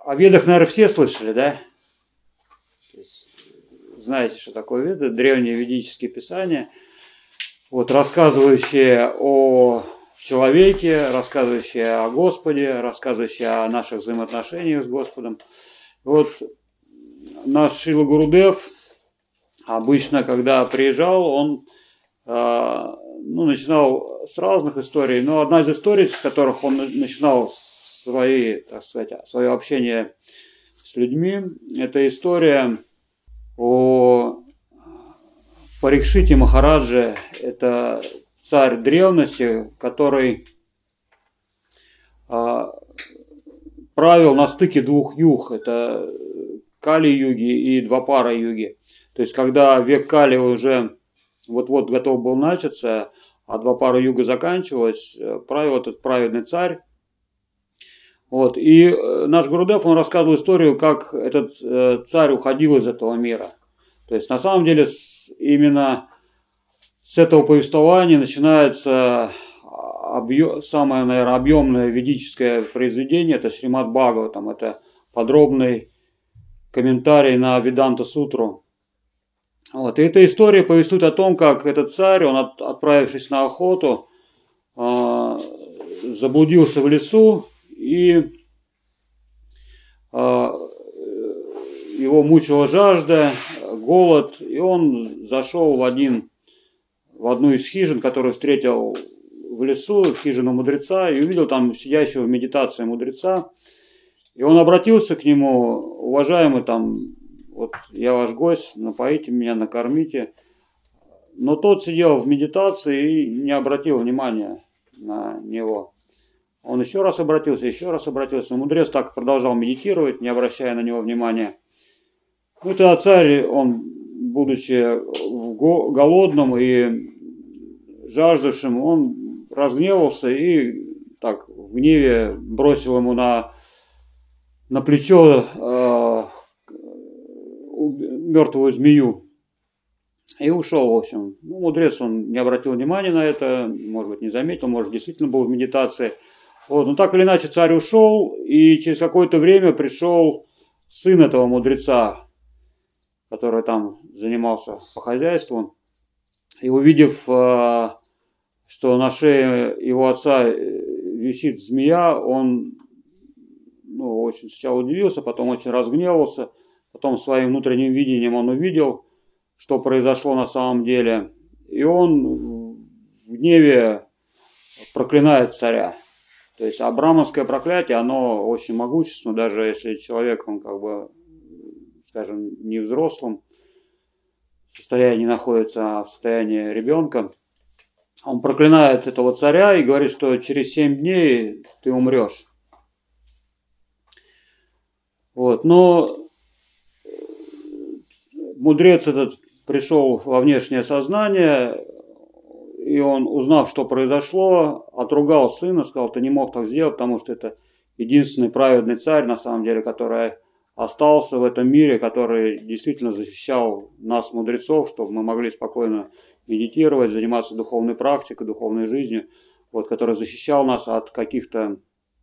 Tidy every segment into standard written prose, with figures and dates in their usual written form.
О Ведах, наверное, все слышали, да? То есть, знаете, что такое Веды? Древние ведические писания, вот, рассказывающие о человеке, рассказывающие о Господе, рассказывающие о наших взаимоотношениях с Господом. Вот наш Шрила Гурудев обычно, когда приезжал, он начинал с разных историй, но одна из историй, с которых он начинал свое общение с людьми, это история о Парикшите Махарадже. Это царь древности, который правил на стыке двух юг. Это Кали-юги и Двапара-юги. То есть, когда век Кали уже вот-вот готов был начаться, а Двапара-юга заканчивалась, правил этот праведный царь. Вот. И наш Гурудев, он рассказывал историю, как этот царь уходил из этого мира. То есть, на самом деле, именно с этого повествования начинается самое, наверное, объемное ведическое произведение, это Шримад Бхагаватам, это подробный комментарий на Веданта-сутру. Вот. И эта история повествует о том, как этот царь, он, отправившись на охоту, заблудился в лесу, и его мучила жажда, голод, и он зашел в одну из хижин, которую встретил в лесу, хижину мудреца, и увидел там сидящего в медитации мудреца. И он обратился к нему: уважаемый, вот я ваш гость, напоите меня, накормите. Но тот сидел в медитации и не обратил внимания на него. Он еще раз обратился. Но мудрец так продолжал медитировать, не обращая на него внимания. Ну, тогда царь, он, будучи голодным и жаждавшим, он разгневался и так в гневе бросил ему на плечо мертвую змею и ушел, в общем. Ну, мудрец, он не обратил внимания на это, может быть, не заметил, может, действительно был в медитации. Вот. Но так или иначе царь ушел, и через какое-то время пришел сын этого мудреца, который там занимался по хозяйству, и увидев, что на шее его отца висит змея, он очень сначала удивился, потом очень разгневался, потом своим внутренним видением он увидел, что произошло на самом деле, и он в гневе проклинает царя. То есть абрамовское проклятие, оно очень могущественно, даже если человек, он скажем, не в взрослом состоянии находится, а в состоянии ребенка. Он проклинает этого царя и говорит, что через 7 дней ты умрешь. Вот. Но мудрец этот пришел во внешнее сознание, и он, узнав, что произошло, отругал сына, сказал: ты не мог так сделать, потому что это единственный праведный царь, на самом деле, который остался в этом мире, который действительно защищал нас, мудрецов, чтобы мы могли спокойно медитировать, заниматься духовной практикой, духовной жизнью, вот, который защищал нас от каких-то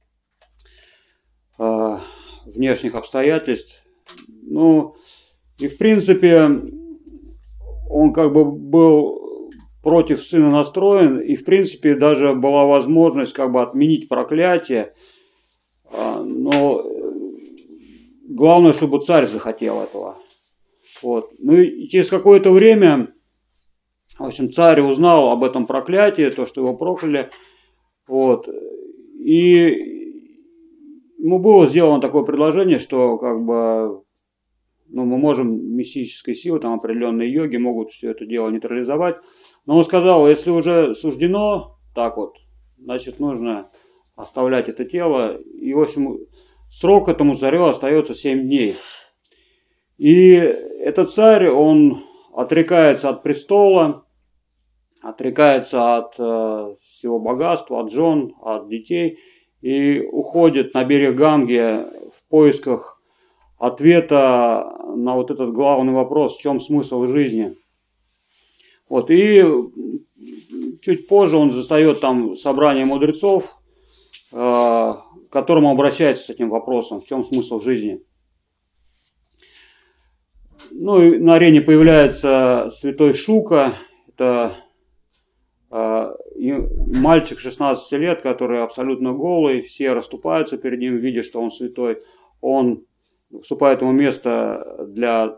внешних обстоятельств. Ну, и в принципе, он был против сына настроен, и в принципе даже была возможность отменить проклятие, но главное, чтобы царь захотел этого. Вот. Ну и через какое-то время, в общем, царь узнал об этом проклятии, то, что его прокляли, вот, и ему было сделано такое предложение, что мы можем мистической силой, определенные йоги могут все это дело нейтрализовать. Но он сказал: если уже суждено так вот, значит, нужно оставлять это тело. И, в общем, срок этому царю остается 7 дней. И этот царь, он отрекается от престола, отрекается от всего богатства, от жен, от детей, и уходит на берег Ганги в поисках ответа на вот этот главный вопрос: в чем смысл жизни. Вот, и чуть позже он застает там собрание мудрецов, которому обращается с этим вопросом, в чем смысл жизни. Ну и на арене появляется святой Шука, это мальчик 16 лет, который абсолютно голый, все расступаются перед ним, видя, что он святой. Он уступает ему место для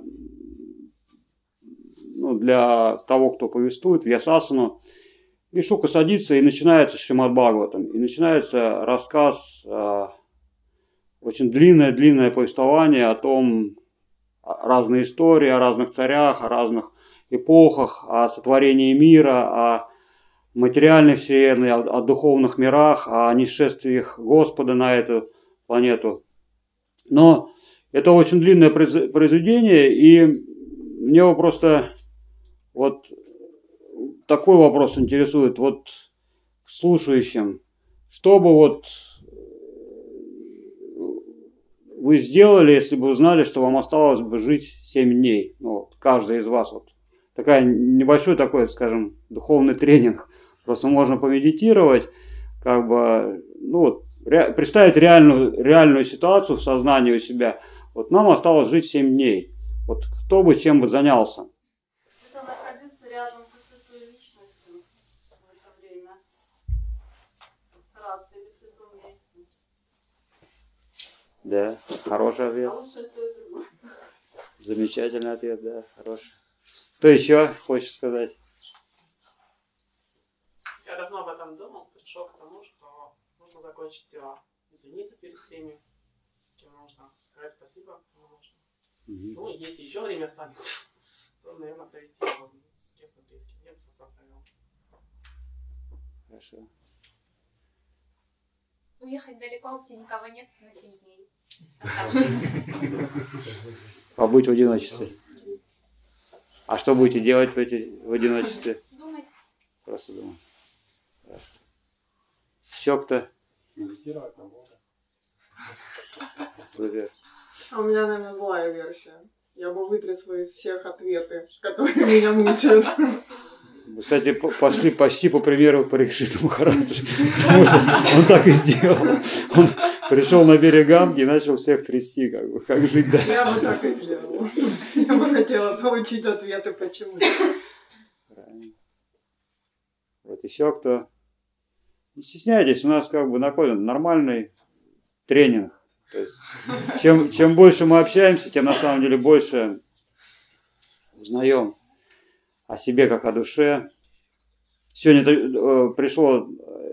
того, кто повествует, Вьясасану. И Шука садится, и начинается Шримад Бхагаватам. И начинается рассказ, очень длинное повествование о том, разные истории, о разных царях, о разных эпохах, о сотворении мира, о материальной вселенной, о духовных мирах, о нисшествиях Господа на эту планету. Но это очень длинное произведение, и мне просто вот такой вопрос интересует, вот к слушающим, что бы вот вы сделали, если бы узнали, что вам осталось бы жить 7 дней, ну, вот, каждый из вас, вот небольшой такой, скажем, духовный тренинг, просто можно помедитировать, как бы, ну, вот, представить реальную ситуацию в сознании у себя, вот нам осталось жить 7 дней, вот кто бы чем бы занялся. Это находиться рядом со святой личностью в это время, стараться или в святом месте. Да, хороший ответ. А лучше то и другое. Замечательный ответ, да, хороший. Кто еще хочет сказать? Я давно об этом думал, пришел к тому, что нужно закончить дела, извиниться перед теми, кем нужно, сказать спасибо, кому нужно. Ну, и если еще время останется, то, наверное, провести его с кем-то близким. Я бы с отцом провел. Хорошо. Уехать далеко, где никого нет, на 7 дней. Оставшиеся. Побыть в одиночестве. А что будете делать в одиночестве? Думать. Просто думать. Хорошо. Еще кто? Медитировать на Бога. Супер. А у меня, наверное, злая версия. Я бы вытрясла из всех ответы, которые меня мучают. Вы, кстати, пошли почти по примеру Парикшита Махараджи, потому что он так и сделал. Он пришел на берег Ганги и начал всех трясти, как жить дальше. Я бы так и сделала. Я бы хотела получить ответы, почему. Правильно. Вот еще кто? Не стесняйтесь, у нас как бы нормальный тренинг. То есть, чем больше мы общаемся, тем на самом деле больше узнаем о себе как о душе. Сегодня пришло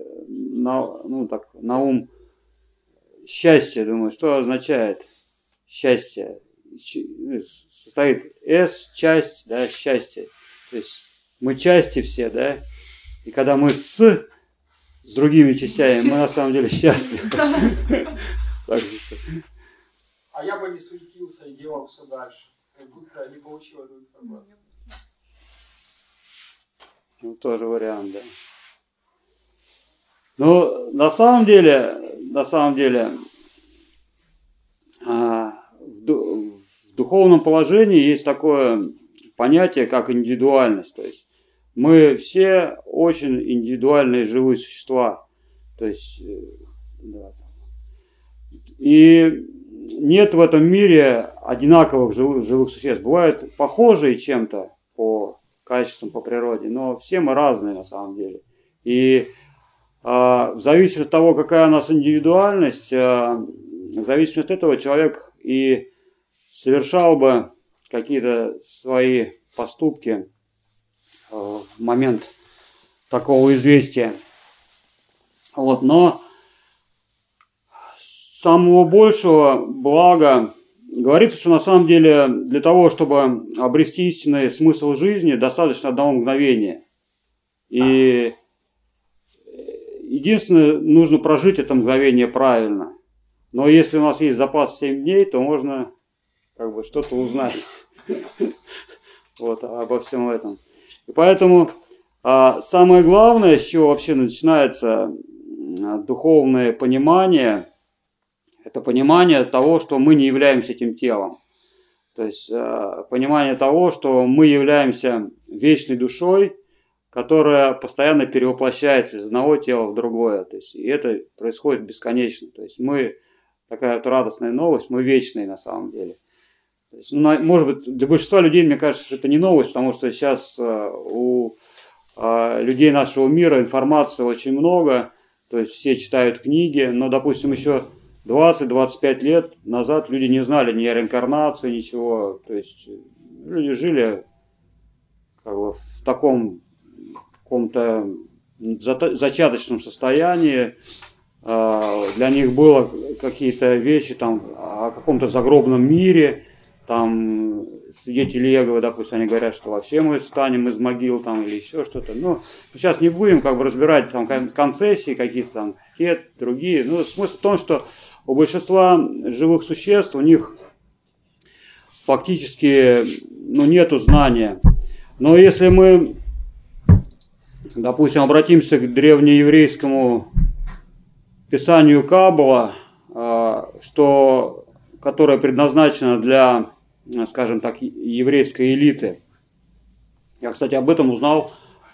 на ум счастье. Думаю, что означает счастье? Состоит S, часть, да, счастье. То есть мы части все, да. И когда мы с другими частями, мы на самом деле счастливы. А я бы не суетился и делал все дальше. Как будто не получил эту информацию. Ну, тоже вариант, да. Но на самом деле, в духовном положении есть такое понятие, как индивидуальность. То есть мы все очень индивидуальные живые существа. То есть, да. И нет в этом мире одинаковых живых существ. Бывают похожие чем-то по качествам, по природе, но все мы разные на самом деле. И в зависимости от того, какая у нас индивидуальность, в зависимости от этого человек и совершал бы какие-то свои поступки в момент такого известия. Вот, но самого большего блага говорится, что на самом деле для того, чтобы обрести истинный смысл жизни, достаточно одного мгновения. И единственное, нужно прожить это мгновение правильно. Но если у нас есть запас 7 дней, то можно как бы что-то узнать вот, обо всем этом. И поэтому самое главное, с чего вообще начинается духовное понимание, это понимание того, что мы не являемся этим телом. То есть понимание того, что мы являемся вечной душой, которая постоянно перевоплощается из одного тела в другое. То есть, и это происходит бесконечно. То есть мы, такая вот радостная новость, мы вечные на самом деле. То есть, может быть, для большинства людей, мне кажется, что это не новость, потому что сейчас у людей нашего мира информации очень много, то есть все читают книги, но, допустим, еще 20-25 лет назад люди не знали ни о реинкарнации, ничего. То есть люди жили как бы в таком каком-то зачаточном состоянии. Для них было какие-то вещи там о каком-то загробном мире. Там свидетели Иеговы, допустим, они говорят, что вообще мы встанем из могил там, или еще что-то. Ну, сейчас не будем как бы разбирать там концессии какие-то там, те, другие. Ну, смысл в том, что у большинства живых существ, у них фактически нету знания. Но если мы, допустим, обратимся к древнееврейскому писанию Каббала, которое предназначено для, скажем так, еврейской элиты. Я, кстати, об этом узнал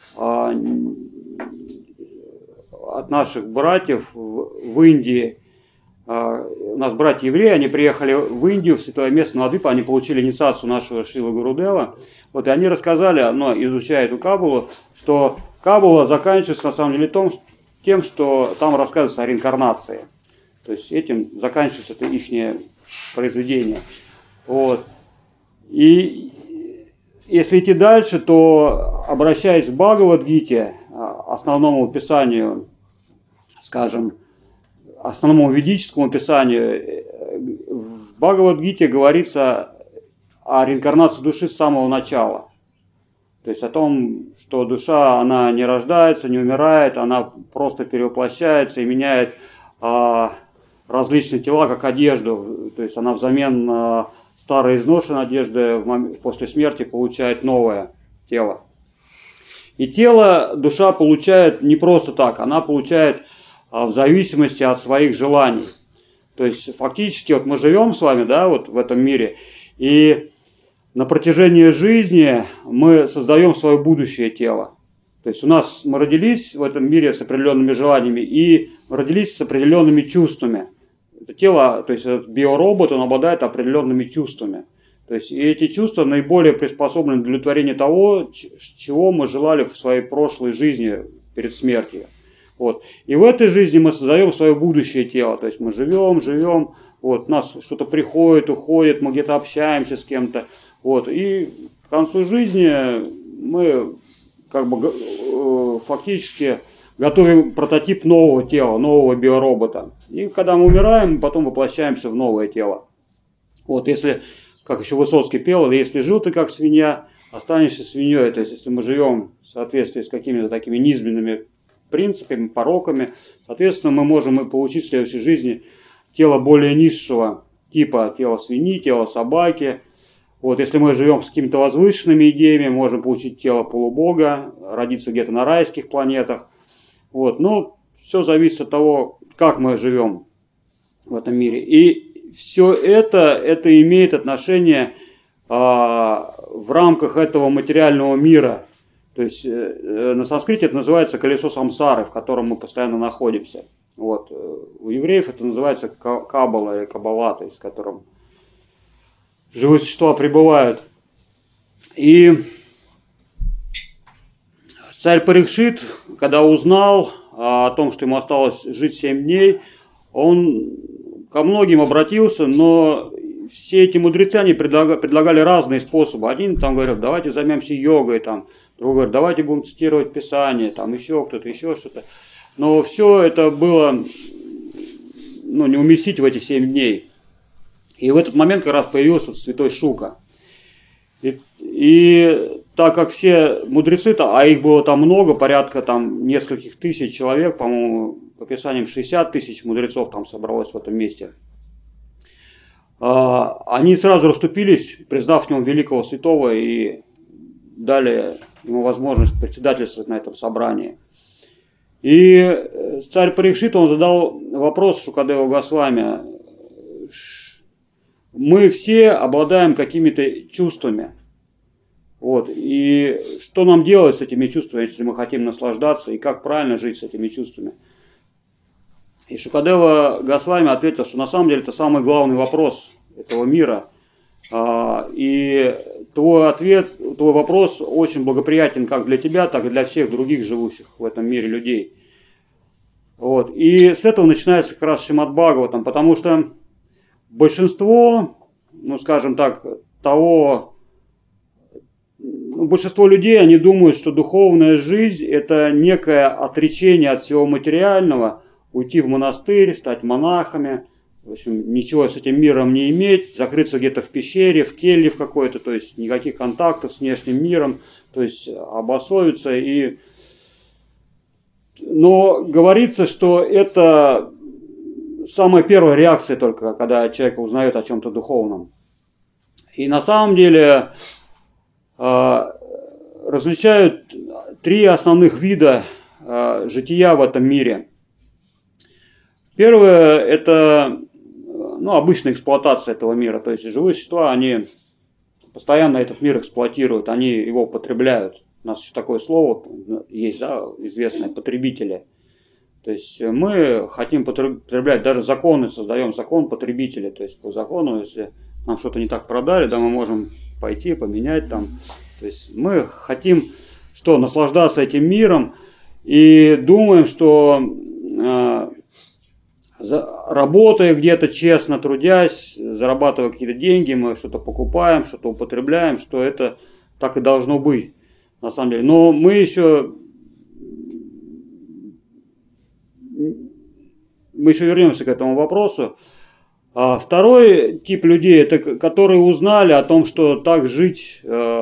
от наших братьев в Индии. У нас братья-евреи, они приехали в Индию, в Святое место Младвипа, они получили инициацию нашего Шрила Гурудева. Вот, и они рассказали, изучая эту Каббалу, что Каббала заканчивается на самом деле тем, что там рассказывается о реинкарнации. То есть этим заканчивается это ихнее произведение. Вот. И если идти дальше, то, обращаясь к Бхагавад-гите, основному писанию, скажем, основному ведическому писанию, в Бхагавад-гите говорится о реинкарнации души с самого начала. То есть о том, что душа, она не рождается, не умирает, она просто перевоплощается и меняет различные тела, как одежду. То есть она взамен старой изношенной одежды после смерти получает новое тело. И тело душа получает не просто так, она получает в зависимости от своих желаний. То есть фактически вот мы живем с вами, да, вот в этом мире, и на протяжении жизни мы создаем свое будущее тело. То есть мы родились в этом мире с определенными желаниями, и мы родились с определенными чувствами. Это тело, то есть этот биоробот, он обладает определенными чувствами. То есть и эти чувства наиболее приспособлены для удовлетворения того, чего мы желали в своей прошлой жизни перед смертью. Вот. И в этой жизни мы создаем свое будущее тело. То есть мы живем, вот, у нас что-то приходит, уходит, мы где-то общаемся с кем-то. Вот. И к концу жизни мы как бы фактически готовим прототип нового тела, нового биоробота. И когда мы умираем, мы потом воплощаемся в новое тело. Вот, если, как еще Высоцкий пел, если жил ты как свинья, останешься свиньей. То есть, если мы живем в соответствии с какими-то такими низменными принципами, пороками, соответственно, мы можем и получить в следующей жизни тело более низшего типа, тело свиньи, тело собаки. Вот, если мы живем с какими-то возвышенными идеями, можем получить тело полубога, родиться где-то на райских планетах. Вот, но все зависит от того, как мы живем в этом мире. И все это имеет отношение в рамках этого материального мира. То есть на санскрите это называется колесо самсары, в котором мы постоянно находимся. Вот. У евреев это называется каббала или каббала, то есть в котором живые существа пребывают. И царь Парикшит, когда узнал о том, что ему осталось жить 7 дней, он ко многим обратился, но все эти мудрецы, они предлагали разные способы. Один там говорил, давайте займемся йогой, там, другой говорит, давайте будем цитировать Писание, там еще кто-то, еще что-то. Но все это было не уместить в эти 7 дней. И в этот момент как раз появился святой Шука. И так как все мудрецы, а их было там много, порядка там нескольких тысяч человек, по-моему, по Писаниям 60 тысяч мудрецов там собралось в этом месте, они сразу расступились, признав в нем великого святого, и дали ему возможность председательствовать на этом собрании. И царь Парикшит, он задал вопрос Шукадеву Госвами: мы все обладаем какими-то чувствами. Вот. И что нам делать с этими чувствами, если мы хотим наслаждаться, и как правильно жить с этими чувствами? И Шукадева Госвами ответил, что на самом деле это самый главный вопрос этого мира. И твой ответ, твой вопрос очень благоприятен как для тебя, так и для всех других живущих в этом мире людей. Вот. И с этого начинается как раз Шримад Бхагаватам, потому что большинство, ну скажем так, большинство людей, они думают, что духовная жизнь – это некое отречение от всего материального, уйти в монастырь, стать монахами, в общем, ничего с этим миром не иметь, закрыться где-то в пещере, в келье в какой-то, то есть никаких контактов с внешним миром, то есть обособиться. Но говорится, что это самая первая реакция только, когда человек узнает о чем-то духовном. И на самом деле различают три основных вида жития в этом мире. Первое – это обычная эксплуатация этого мира. То есть живые существа, они постоянно этот мир эксплуатируют, они его потребляют. У нас еще такое слово есть, да, известное – потребители. То есть мы хотим потреблять, даже законы создаем, закон потребителей. То есть по закону, если нам что-то не так продали, да, мы можем пойти, поменять там. То есть мы хотим наслаждаться этим миром и думаем, что работая где-то честно, трудясь, зарабатывая какие-то деньги, мы что-то покупаем, что-то употребляем, что это так и должно быть на самом деле. Но мы еще вернемся к этому вопросу. Второй тип людей, это которые узнали о том, что так жить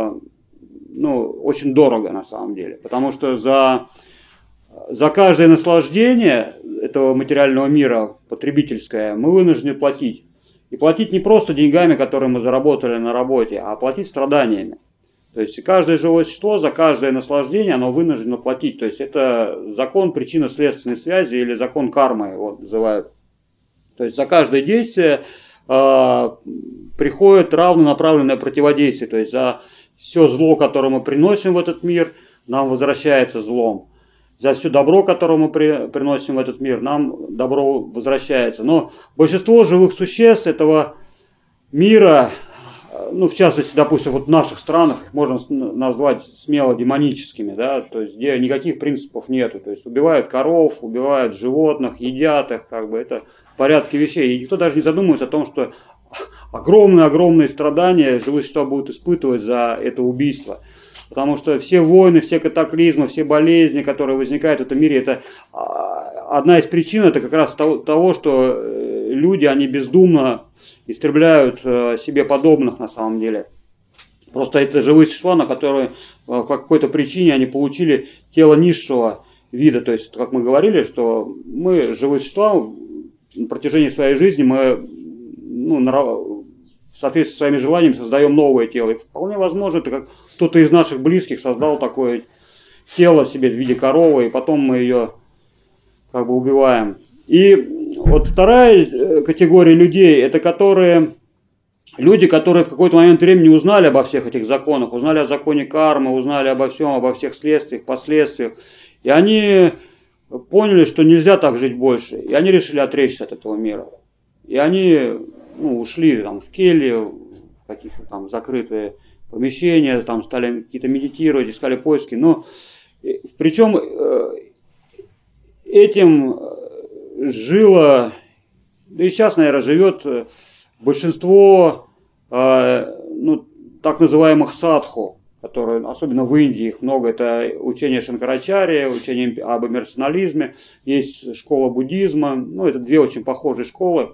очень дорого на самом деле. Потому что за каждое наслаждение этого материального мира, потребительское, мы вынуждены платить. И платить не просто деньгами, которые мы заработали на работе, а платить страданиями. То есть каждое живое существо за каждое наслаждение оно вынуждено платить. То есть это закон причинно-следственной связи или закон кармы его называют. То есть за каждое действие приходит равнонаправленное противодействие. То есть за все зло, которое мы приносим в этот мир, нам возвращается злом. За все добро, которое мы приносим в этот мир, нам добро возвращается. Но большинство живых существ этого мира, в частности, допустим, в наших странах, их можно назвать смело демоническими, да, то есть где никаких принципов нету. То есть убивают коров, убивают животных, едят их, это в порядке вещей. И никто даже не задумывается о том, что огромные страдания живые существа будут испытывать за это убийство. Потому что все войны, все катаклизмы, все болезни, которые возникают в этом мире, это одна из причин, это как раз того, что люди, они бездумно истребляют себе подобных на самом деле. Просто это живые существа, на которые по какой-то причине они получили тело низшего вида. То есть, как мы говорили, что мы, живые существа, на протяжении своей жизни мы в соответствии со своими желаниями создаем новое тело. И вполне возможно, это как кто-то из наших близких создал такое тело себе в виде коровы, и потом мы ее убиваем. И вот вторая категория людей, это люди, которые в какой-то момент времени узнали обо всех этих законах, узнали о законе кармы, узнали обо всех следствиях, последствиях. И они поняли, что нельзя так жить больше. И они решили отречься от этого мира. И они ушли в кельи, в какие-то закрытые помещения, стали какие-то медитировать, искали поиски. Но причем этим жило, да и сейчас, наверное, живет большинство так называемых садху, которые, особенно в Индии, их много. Это учение Шанкарачарьи, учение об имперсонализме, есть школа буддизма. Это две очень похожие школы.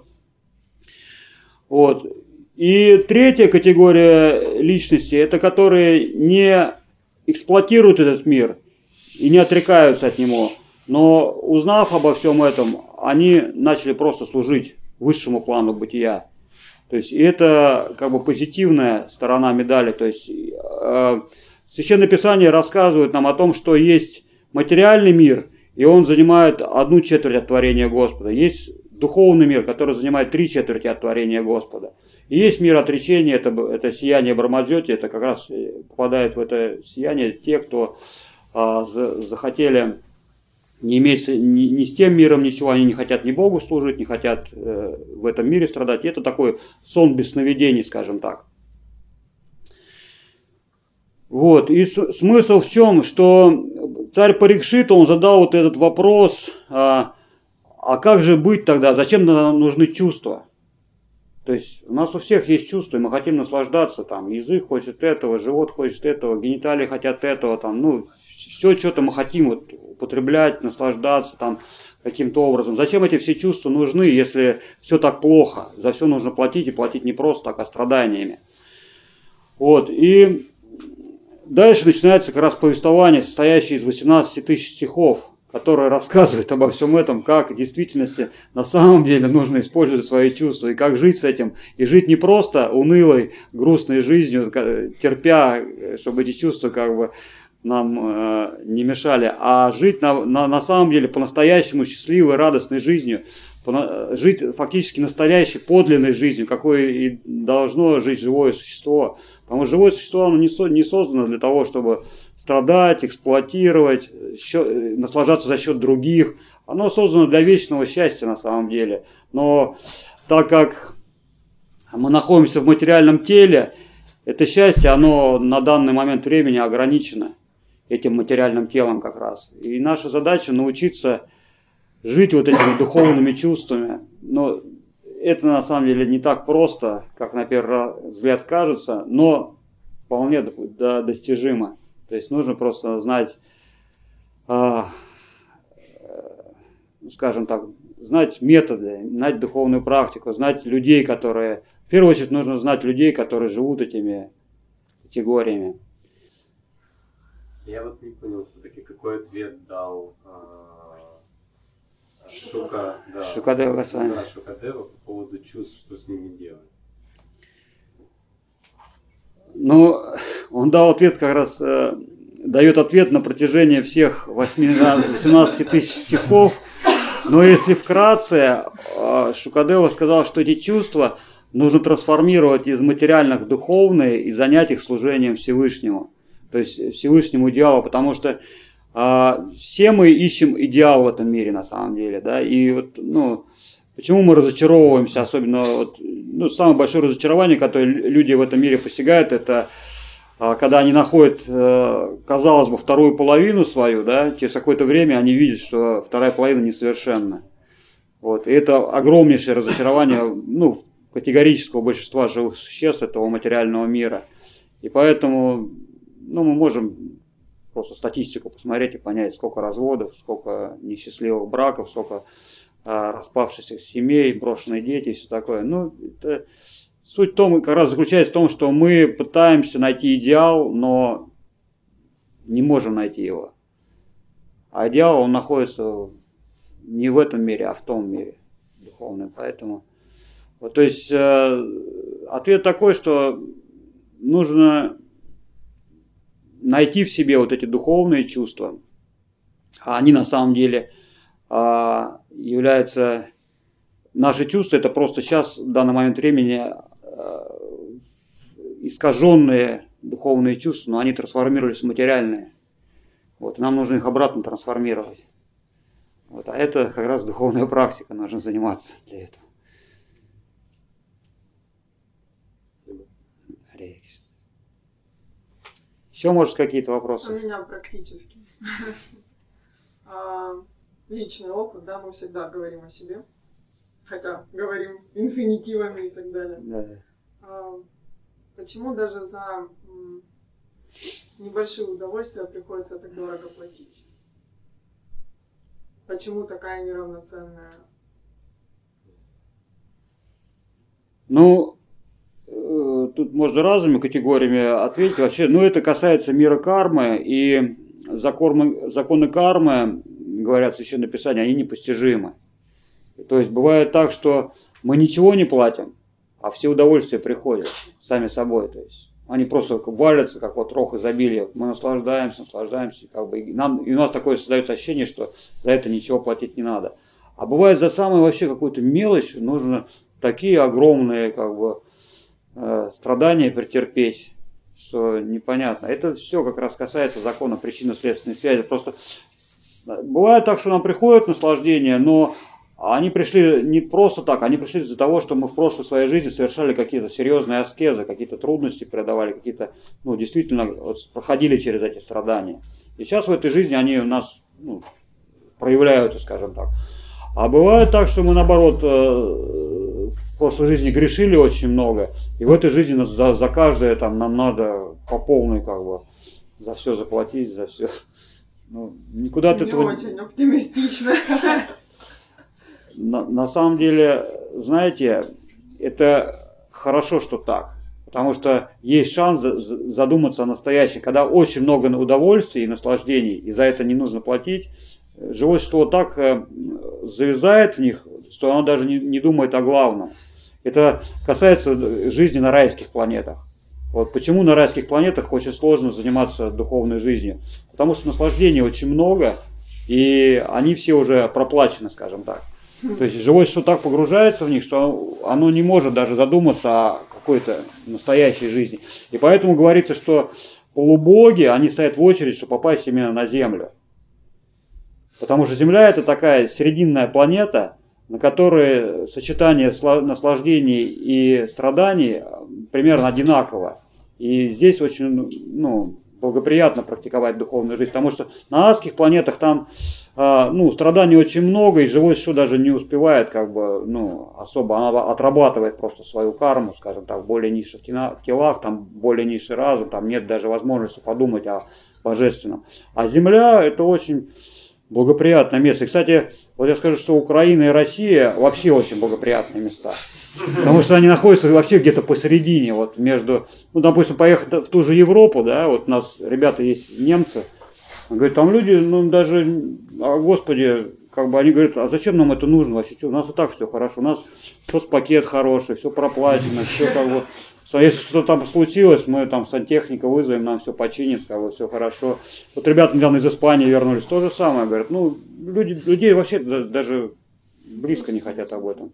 Вот. И третья категория личности, это которые не эксплуатируют этот мир и не отрекаются от него, но узнав обо всем этом, они начали просто служить высшему плану бытия. То есть это позитивная сторона медали. То есть Священное Писание рассказывает нам о том, что есть материальный мир, и он занимает 1/4 от творения Господа. Есть духовный мир, который занимает 3/4 от творения Господа. И есть мир отречения, это сияние Брамаджьоти, это как раз попадает в это сияние те, кто захотели не иметь ни с тем миром ничего, они не хотят ни Богу служить, не хотят в этом мире страдать. И это такой сон без сновидений, скажем так. Вот. И смысл в чем, что царь Парикшит, он задал вот этот вопрос, а как же быть тогда, зачем нам нужны чувства? То есть у нас у всех есть чувства, и мы хотим наслаждаться, там, язык хочет этого, живот хочет этого, гениталии хотят этого, там, ну, все что-то мы хотим вот, употреблять, наслаждаться там каким-то образом. Зачем эти все чувства нужны, если все так плохо? За все нужно платить, и платить не просто так, а страданиями. Вот, и дальше начинается как раз повествование, состоящее из 18 тысяч стихов, которое рассказывает обо всем этом, как в действительности на самом деле нужно использовать свои чувства, и как жить с этим. И жить не просто унылой, грустной жизнью, терпя, чтобы эти чувства как бы нам не мешали, а жить на самом деле по-настоящему счастливой, радостной жизнью, жить фактически настоящей, подлинной жизнью, какой и должно жить живое существо. Потому что живое существо оно не создано для того, чтобы страдать, эксплуатировать, наслаждаться за счет других. Оно создано для вечного счастья на самом деле. Но так как мы находимся в материальном теле, это счастье, оно на данный момент времени ограничено этим материальным телом как раз. И наша задача научиться жить вот этими духовными чувствами. Но это на самом деле не так просто, как на первый взгляд кажется, но вполне достижимо. То есть нужно просто знать, скажем так, знать методы, знать духовную практику, знать людей, которые... В первую очередь нужно знать людей, которые живут этими категориями. Я вот не понял все-таки, какой ответ дал Шукадева Госвами. Да, Шукадева по поводу чувств, что с ними делать. Ну, он дал ответ как раз, дает ответ на протяжении всех 18 тысяч стихов. Но если вкратце, Шукадева сказал, что эти чувства нужно трансформировать из материальных в духовные и занять их служением Всевышнему. То есть Всевышнему идеалу, потому что все мы ищем идеал в этом мире на самом деле, да, и вот, ну, почему мы разочаровываемся, особенно, вот, ну, самое большое разочарование, которое люди в этом мире постигают, это когда они находят, казалось бы, вторую половину свою, да, через какое-то время они видят, что вторая половина несовершенна. Вот, и это огромнейшее разочарование, ну, категорического большинства живых существ этого материального мира. И поэтому, ну, мы можем просто статистику посмотреть и понять, сколько разводов, сколько несчастливых браков, сколько распавшихся семей, брошенные дети и все такое. Ну, это, суть в том, как раз заключается в том, что мы пытаемся найти идеал, но не можем найти его. А идеал, он находится не в этом мире, а в том мире духовном. Поэтому, вот, то есть, ответ такой, что нужно найти в себе вот эти духовные чувства, а они на самом деле являются... Наши чувства, это просто сейчас, в данный момент времени, искаженные духовные чувства, но они трансформировались в материальные. Вот, нам нужно их обратно трансформировать. Вот, а это как раз духовная практика, нужно заниматься для этого. Еще, может, какие-то вопросы? У меня практически. Личный опыт, да, мы всегда говорим о себе. Хотя говорим инфинитивами и так далее. Да. Почему даже за небольшие удовольствия приходится так дорого платить? Почему такая неравноценная? Ну, тут можно разными категориями ответить. Вообще, ну, это касается мира кармы, и законы кармы, говорят в Священном Писании, они непостижимы. То есть бывает так, что мы ничего не платим, а все удовольствия приходят сами собой. То есть они просто валятся, как вот рог изобилия. Мы наслаждаемся, как бы, и у нас такое создается ощущение, что за это ничего платить не надо. А бывает за самую вообще какую-то мелочь нужно такие огромные, как бы, страдания претерпеть, что непонятно. Это все как раз касается закона причинно-следственной связи. Просто бывает так, что нам приходит наслаждение, но они пришли не просто так, они пришли из-за того, что мы в прошлой своей жизни совершали какие-то серьезные аскезы, какие-то трудности преодолевали, какие-то, действительно проходили через эти страдания. И сейчас в этой жизни они у нас проявляются, скажем так. А бывает так, что мы, наоборот, в прошлой жизни грешили очень много, и в этой жизни за каждое нам надо по полной за все заплатить, за все. Никуда от этого... Не очень оптимистично. На самом деле, знаете, это хорошо, что так. Потому что есть шанс задуматься о настоящем. Когда очень много удовольствий и наслаждений, и за это не нужно платить, живое существо так завязает в них, что оно даже не думает о главном. Это касается жизни на райских планетах. Вот почему на райских планетах очень сложно заниматься духовной жизнью. Потому что наслаждений очень много, и они все уже проплачены, скажем так. То есть живое существо так погружается в них, что оно не может даже задуматься о какой-то настоящей жизни. И поэтому говорится, что полубоги, они стоят в очередь, чтобы попасть именно на Землю. Потому что Земля — это такая серединная планета, на которой сочетание наслаждений и страданий примерно одинаково. И здесь очень благоприятно практиковать духовную жизнь, потому что на адских планетах там страданий очень много, и живое существо даже не успевает особо, она отрабатывает просто свою карму, скажем так, в более низших телах, там более низший разум, там нет даже возможности подумать о божественном. А Земля — это очень благоприятное место. И, кстати, вот я скажу, что Украина и Россия вообще очень благоприятные места. Потому что они находятся вообще где-то посередине, между, допустим, поехать в ту же Европу, да, вот у нас ребята есть немцы, говорят, там люди, даже, Господи, они говорят, а зачем нам это нужно вообще? У нас и так все хорошо, у нас соцпакет хороший, все проплачено, все если что-то там случилось, мы там сантехника вызовем, нам все починит, все хорошо. Вот ребята недавно из Испании вернулись, то же самое, говорят, людей вообще даже близко не хотят об этом.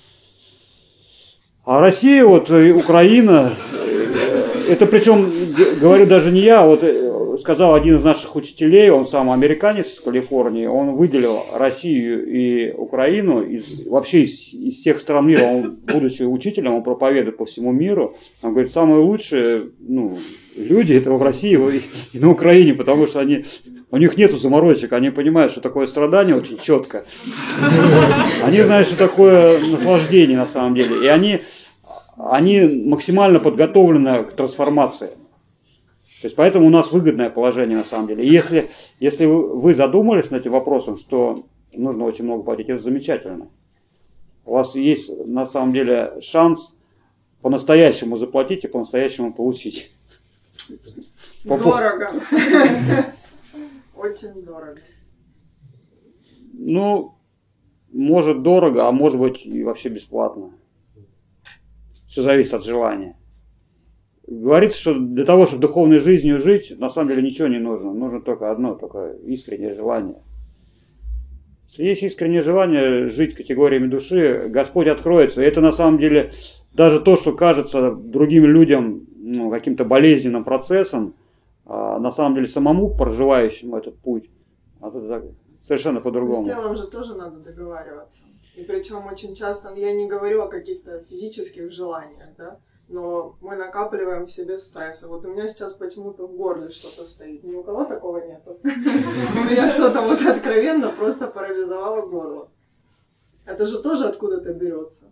А Россия, Украина, это причем, говорю даже не я, сказал один из наших учителей, он сам американец из Калифорнии, он выделил Россию и Украину вообще из всех стран мира, он, будучи учителем, он проповедует по всему миру, он говорит, самые лучшие люди это в России и на Украине, потому что у них нету заморочек, они понимают, что такое страдание очень четко. Они знают, что такое наслаждение на самом деле. И они максимально подготовлены к трансформации. То есть поэтому у нас выгодное положение на самом деле. И если вы задумались над этим вопросом, что нужно очень много платить, это замечательно. У вас есть на самом деле шанс по-настоящему заплатить и по-настоящему получить. Дорого. Очень дорого. Может дорого, а может быть и вообще бесплатно. Все зависит от желания. Говорится, что для того, чтобы духовной жизнью жить, на самом деле ничего не нужно. Нужно только одно, только искреннее желание. Если есть искреннее желание жить категориями души, Господь откроется. И это на самом деле даже то, что кажется другим людям каким-то болезненным процессом, на самом деле самому проживающему этот путь, это совершенно по-другому. С телом же тоже надо договариваться. И причем очень часто, я не говорю о каких-то физических желаниях, да, но мы накапливаем в себе стрессы. Вот у меня сейчас почему-то в горле что-то стоит. Ни у кого такого нету. У меня что-то откровенно просто парализовало горло. Это же тоже откуда-то берется.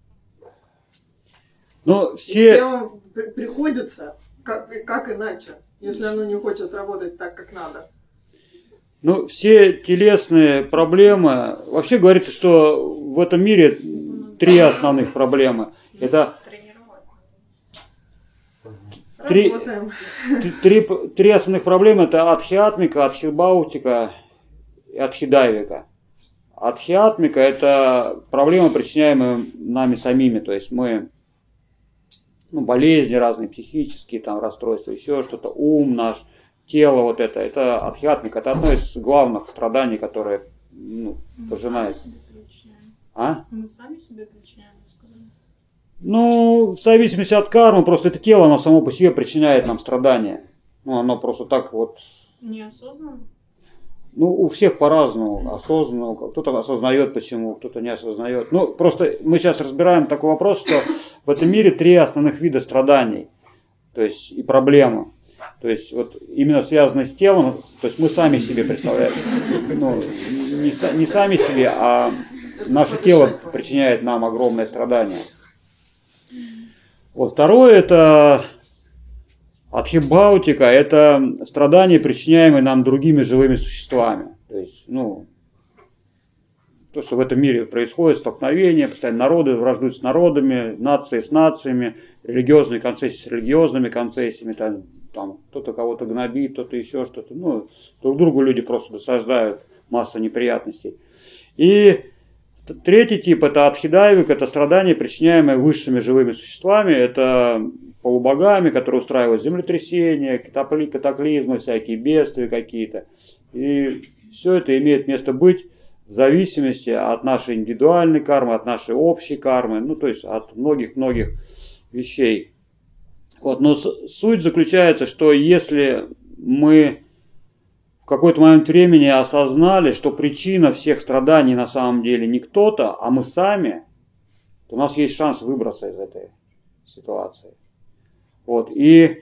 Но с телом приходится, как иначе, если оно не хочет работать так, как надо. Все телесные проблемы, вообще говорится, что в этом мире 3 основных проблемы. Это три основных проблемы, это адхиатмика, адхибаутика и адхидайвика. Адхиатмика — это проблемы, причиняемые нами самими, то есть мы, болезни разные, психические расстройства, еще что-то, ум наш, тело это адхиатмика, это одно из главных страданий, которые пожинают. Мы сами себе причиняем, сказали. Ну, в зависимости от кармы, просто это тело, оно само по себе причиняет нам страдания. Ну, оно просто так вот... Неосознанно? Ну, у всех по-разному, осознанно, кто-то осознает почему, кто-то не осознает. Ну, просто мы сейчас разбираем такой вопрос, что в этом мире 3 основных вида страданий, то есть и проблемы. То есть вот именно связанные с телом, то есть мы сами себе представляем, ну, не сами себе, а наше тело причиняет нам огромное страдание. Вот второе это адхибхаутика, это страдания, причиняемые нам другими живыми существами. То есть, ну, то, что в этом мире происходит, столкновения, постоянно народы враждуют с народами, нации с нациями, религиозные концессии с религиозными концессиями, там кто-то кого-то гнобит, кто-то еще что-то. Ну, друг другу люди просто досаждают, масса неприятностей. И третий тип это адхидайвик, это страдания, причиняемые высшими живыми существами, это полубогами, которые устраивают землетрясения, катаклизмы, всякие бедствия какие-то. И все это имеет место быть в зависимости от нашей индивидуальной кармы, от нашей общей кармы, ну то есть от многих-многих вещей. Вот. Но суть заключается, что если мы в какой-то момент времени осознали, что причина всех страданий на самом деле не кто-то, а мы сами, то у нас есть шанс выбраться из этой ситуации. Вот. И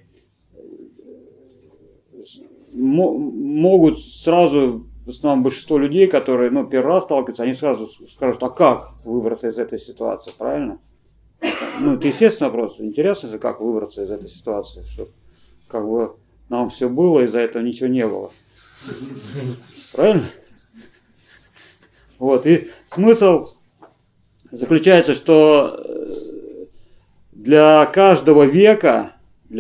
могут сразу, в основном большинство людей, которые первый раз сталкиваются, они сразу скажут, а как выбраться из этой ситуации, правильно? Ну, это естественный вопрос. Интересно же, как выбраться из этой ситуации, чтобы как бы нам все было, из-за этого ничего не было. Правильно? Вот. И смысл заключается, что для каждого века,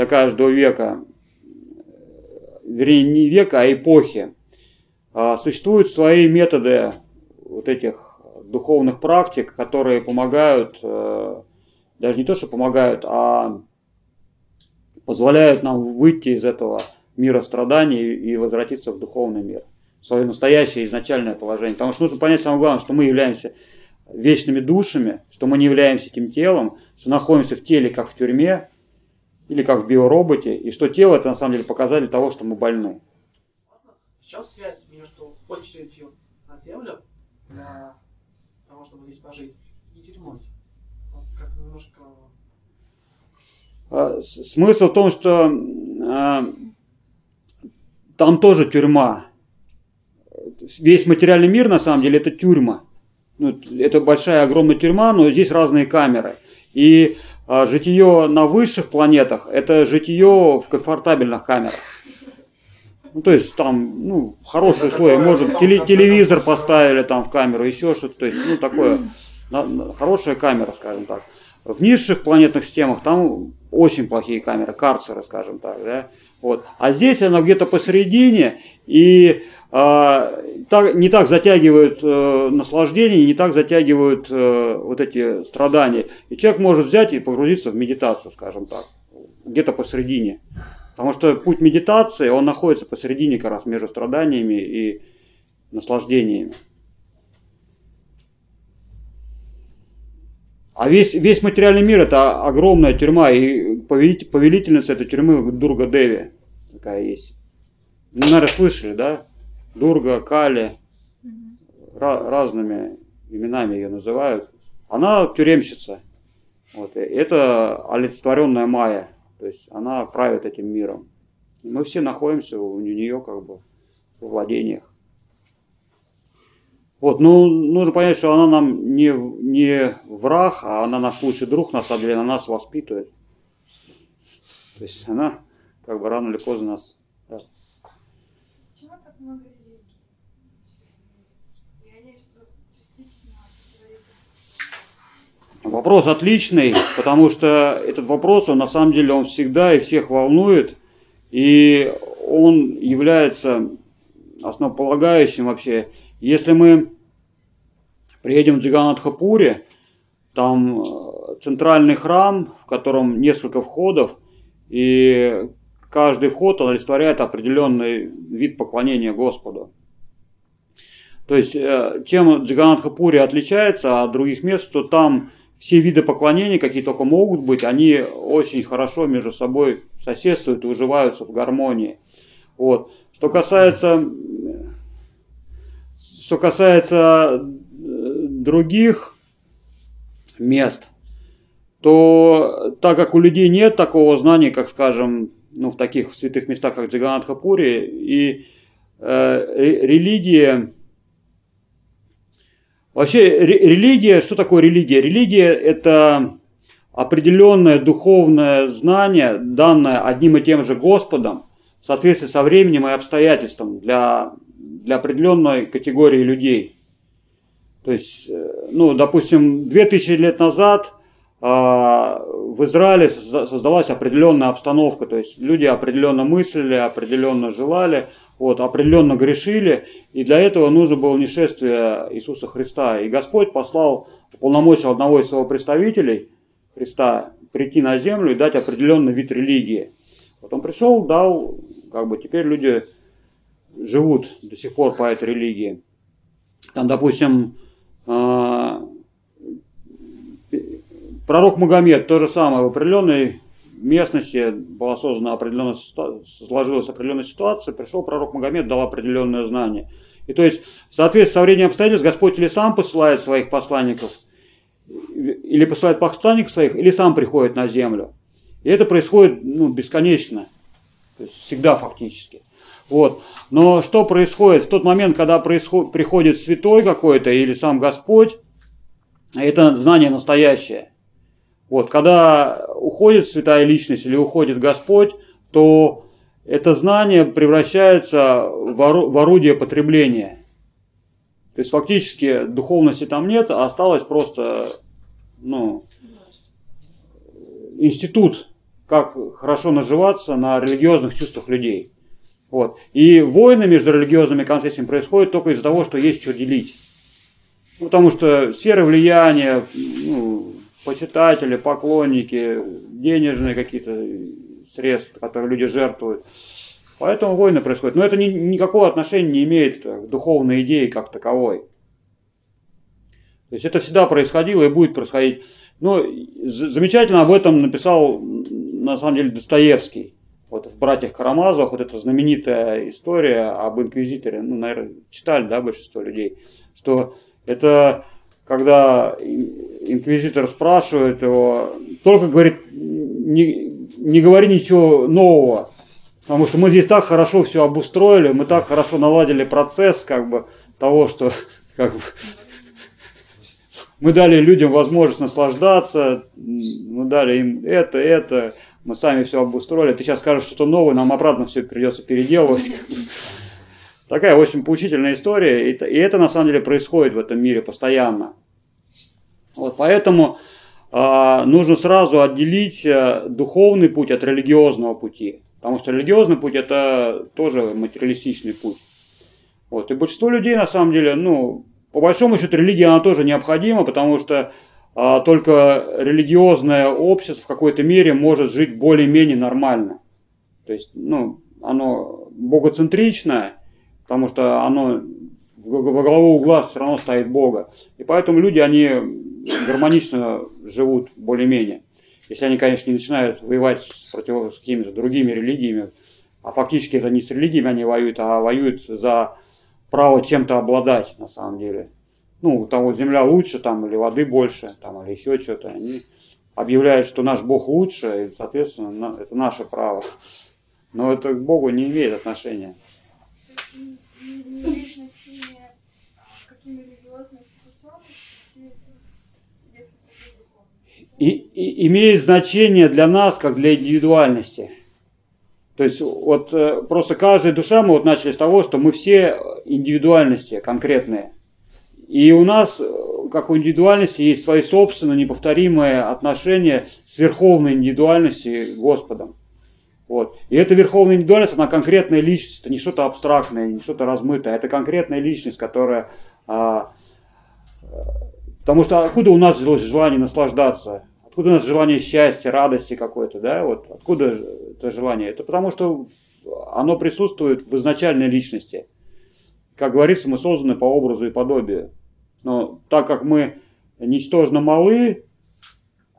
вернее не века, а эпохи, существуют свои методы вот этих духовных практик, которые помогают, даже не то, что помогают, а позволяют нам выйти из этого мира страданий и возвратиться в духовный мир, в свое настоящее изначальное положение. Потому что нужно понять самое главное, что мы являемся вечными душами, что мы не являемся этим телом, что находимся в теле как в тюрьме или как в биороботе, и что тело это на самом деле показатель того, что мы больны. В чем связь между очередью на землю для того, чтобы здесь пожить, и тюрьмой? Вот как-то немножко... Смысл в том, что там тоже тюрьма. Весь материальный мир на самом деле это тюрьма. Ну, это большая, огромная тюрьма, но здесь разные камеры. И житие на высших планетах это житие в комфортабельных камерах. Ну, то есть там, хорошие условия, может, телевизор поставили там в камеру, еще что-то, то есть, такое, хорошая камера, скажем так. В низших планетных системах там очень плохие камеры, карцеры, скажем так, да. Вот. А здесь она где-то посередине, и не так затягивают наслаждение, не так затягивают вот эти страдания. И человек может взять и погрузиться в медитацию, скажем так, где-то посередине. Потому что путь медитации, он находится посередине как раз между страданиями и наслаждениями. А весь материальный мир это огромная тюрьма, и повелительница этой тюрьмы Дурга Деви такая есть. Ну, наверное, слышали, да? Дурга, Кали, разными именами ее называют. Она тюремщица. Вот. Это олицетворенная Майя. То есть она правит этим миром. И мы все находимся у нее как бы в владениях. Вот, нужно понять, что она нам не враг, а она наш лучший друг, на самом деле, она нас воспитывает. То есть она как бы рано или поздно нас... Да. Почему так много религий? И они частично противоречат. Вопрос отличный, потому что этот вопрос, он на самом деле, он всегда и всех волнует, и он является основополагающим вообще. Если мы приедем в Джаганнатха-Пури, там центральный храм, в котором несколько входов, и каждый вход олицетворяет определенный вид поклонения Господу. То есть, чем Джаганнатха-Пури отличается от других мест, что там все виды поклонений, какие только могут быть, они очень хорошо между собой соседствуют и уживаются в гармонии. Вот. Что касается других мест, то так как у людей нет такого знания, как, скажем, в таких святых местах, как Джаганнатха-Пури, и религия... Вообще, религия, что такое религия? Религия – это определенное духовное знание, данное одним и тем же Господом, в соответствии со временем и обстоятельством для определенной категории людей. То есть, допустим, 2000 лет назад в Израиле создалась определенная обстановка, то есть люди определенно мыслили, определенно желали, определенно грешили, и для этого нужно было нешествие Иисуса Христа. И Господь уполномочил одного из своих представителей, Христа, прийти на землю и дать определенный вид религии. Вот он пришел, дал, теперь люди живут до сих пор по этой религии. Там, допустим, пророк Магомед, то же самое, в определенной местности была сложилась определенная ситуация, пришел пророк Магомед, дал определенное знание. И то есть, в соответствии со временем обстоятельств, Господь или сам посылает своих посланников, или посылает посланников своих, или сам приходит на землю. И это происходит бесконечно, то есть всегда фактически. Но что происходит в тот момент, когда приходит святой какой-то или сам Господь, это знание настоящее. Когда уходит святая личность или уходит Господь, то это знание превращается в орудие потребления. То есть фактически духовности там нет, а осталось просто институт, как хорошо наживаться на религиозных чувствах людей. И войны между религиозными конфессиями происходят только из-за того, что есть что делить. Потому что сферы влияния, почитатели, поклонники, денежные какие-то средства, которые люди жертвуют. Поэтому войны происходят. Но это никакого отношения не имеет к духовной идее как таковой. То есть это всегда происходило и будет происходить. Замечательно об этом написал, на самом деле, Достоевский. В «Братьях Карамазовых» эта знаменитая история об инквизиторе. Наверное, читали, да, большинство людей. Что это когда инквизитор спрашивает его, только говорит, не говори ничего нового, потому что мы здесь так хорошо все обустроили, мы так хорошо наладили процесс того, что мы дали людям возможность наслаждаться, мы дали им это, мы сами все обустроили, ты сейчас скажешь что-то новое, нам обратно все придется переделывать. Такая очень поучительная история, и это на самом деле происходит в этом мире постоянно. Поэтому нужно сразу отделить духовный путь от религиозного пути, потому что религиозный путь это тоже материалистичный путь. И большинство людей на самом деле, по большому счету религия она тоже необходима, потому что только религиозное общество в какой-то мере может жить более-менее нормально. То есть, оно богоцентричное, потому что оно во главу угла все равно стоит Бога. И поэтому люди, они гармонично живут более-менее. Если они, конечно, не начинают воевать с какими-то другими религиями, а фактически это не с религиями они воюют, а воюют за право чем-то обладать на самом деле. Там земля лучше, или воды больше, или еще что-то. Они объявляют, что наш Бог лучше, и, соответственно, это наше право. Но это к Богу не имеет отношения. Не имеет значения, каким религиозным путем идти, если это духовно. И имеет значение для нас, как для индивидуальности. То есть просто каждая душа, мы начали с того, что мы все индивидуальности конкретные. И у нас, как у индивидуальности, есть свои собственные неповторимые отношения с верховной индивидуальностью Господом. И эта верховная индивидуальность, она конкретная личность, это не что-то абстрактное, не что-то размытое, это конкретная личность, которая... Потому что откуда у нас желание наслаждаться? Откуда у нас желание счастья, радости какой-то, да? Откуда это желание? Это потому что оно присутствует в изначальной личности. Как говорится, мы созданы по образу и подобию. Но так как мы ничтожно малы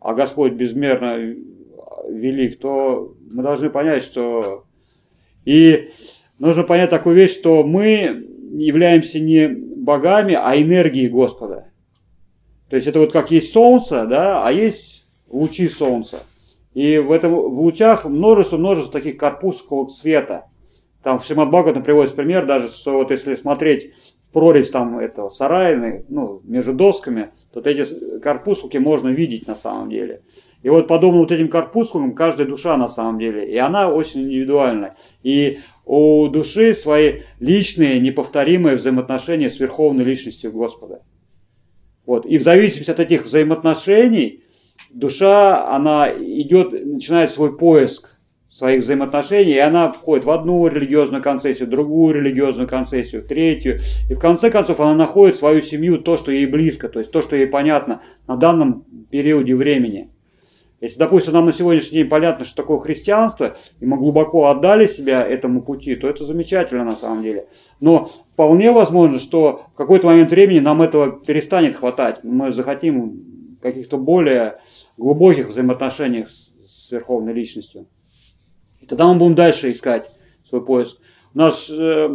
а Господь безмерно велик, то мы должны понять, что... И нужно понять такую вещь, что мы являемся не богами, а энергией Господа. То есть это вот как есть солнце, да, а есть лучи солнца. И в лучах множество таких корпускулов света. Там в Шримад Бхагаватам приводится пример даже, что вот если смотреть в прорезь там этого сарая, ну, между досками, то вот эти корпускулки можно видеть на самом деле. И вот подобно вот этим корпускулам каждая душа на самом деле. И она очень индивидуальна. И у души свои личные, неповторимые взаимоотношения с Верховной Личностью Господа. Вот. И в зависимости от этих взаимоотношений душа, она начинает свой поиск своих взаимоотношений, и она входит в одну религиозную концессию, другую религиозную концессию, третью. И в конце концов она находит свою семью, то, что ей близко, то есть то, что ей понятно на данном периоде времени. Если, допустим, нам на сегодняшний день понятно, что такое христианство, и мы глубоко отдали себя этому пути, то это замечательно на самом деле. Но вполне возможно, что в какой-то момент времени нам этого перестанет хватать. Мы захотим каких-то более глубоких взаимоотношений с Верховной Личностью. И тогда мы будем дальше искать свой поиск. У нас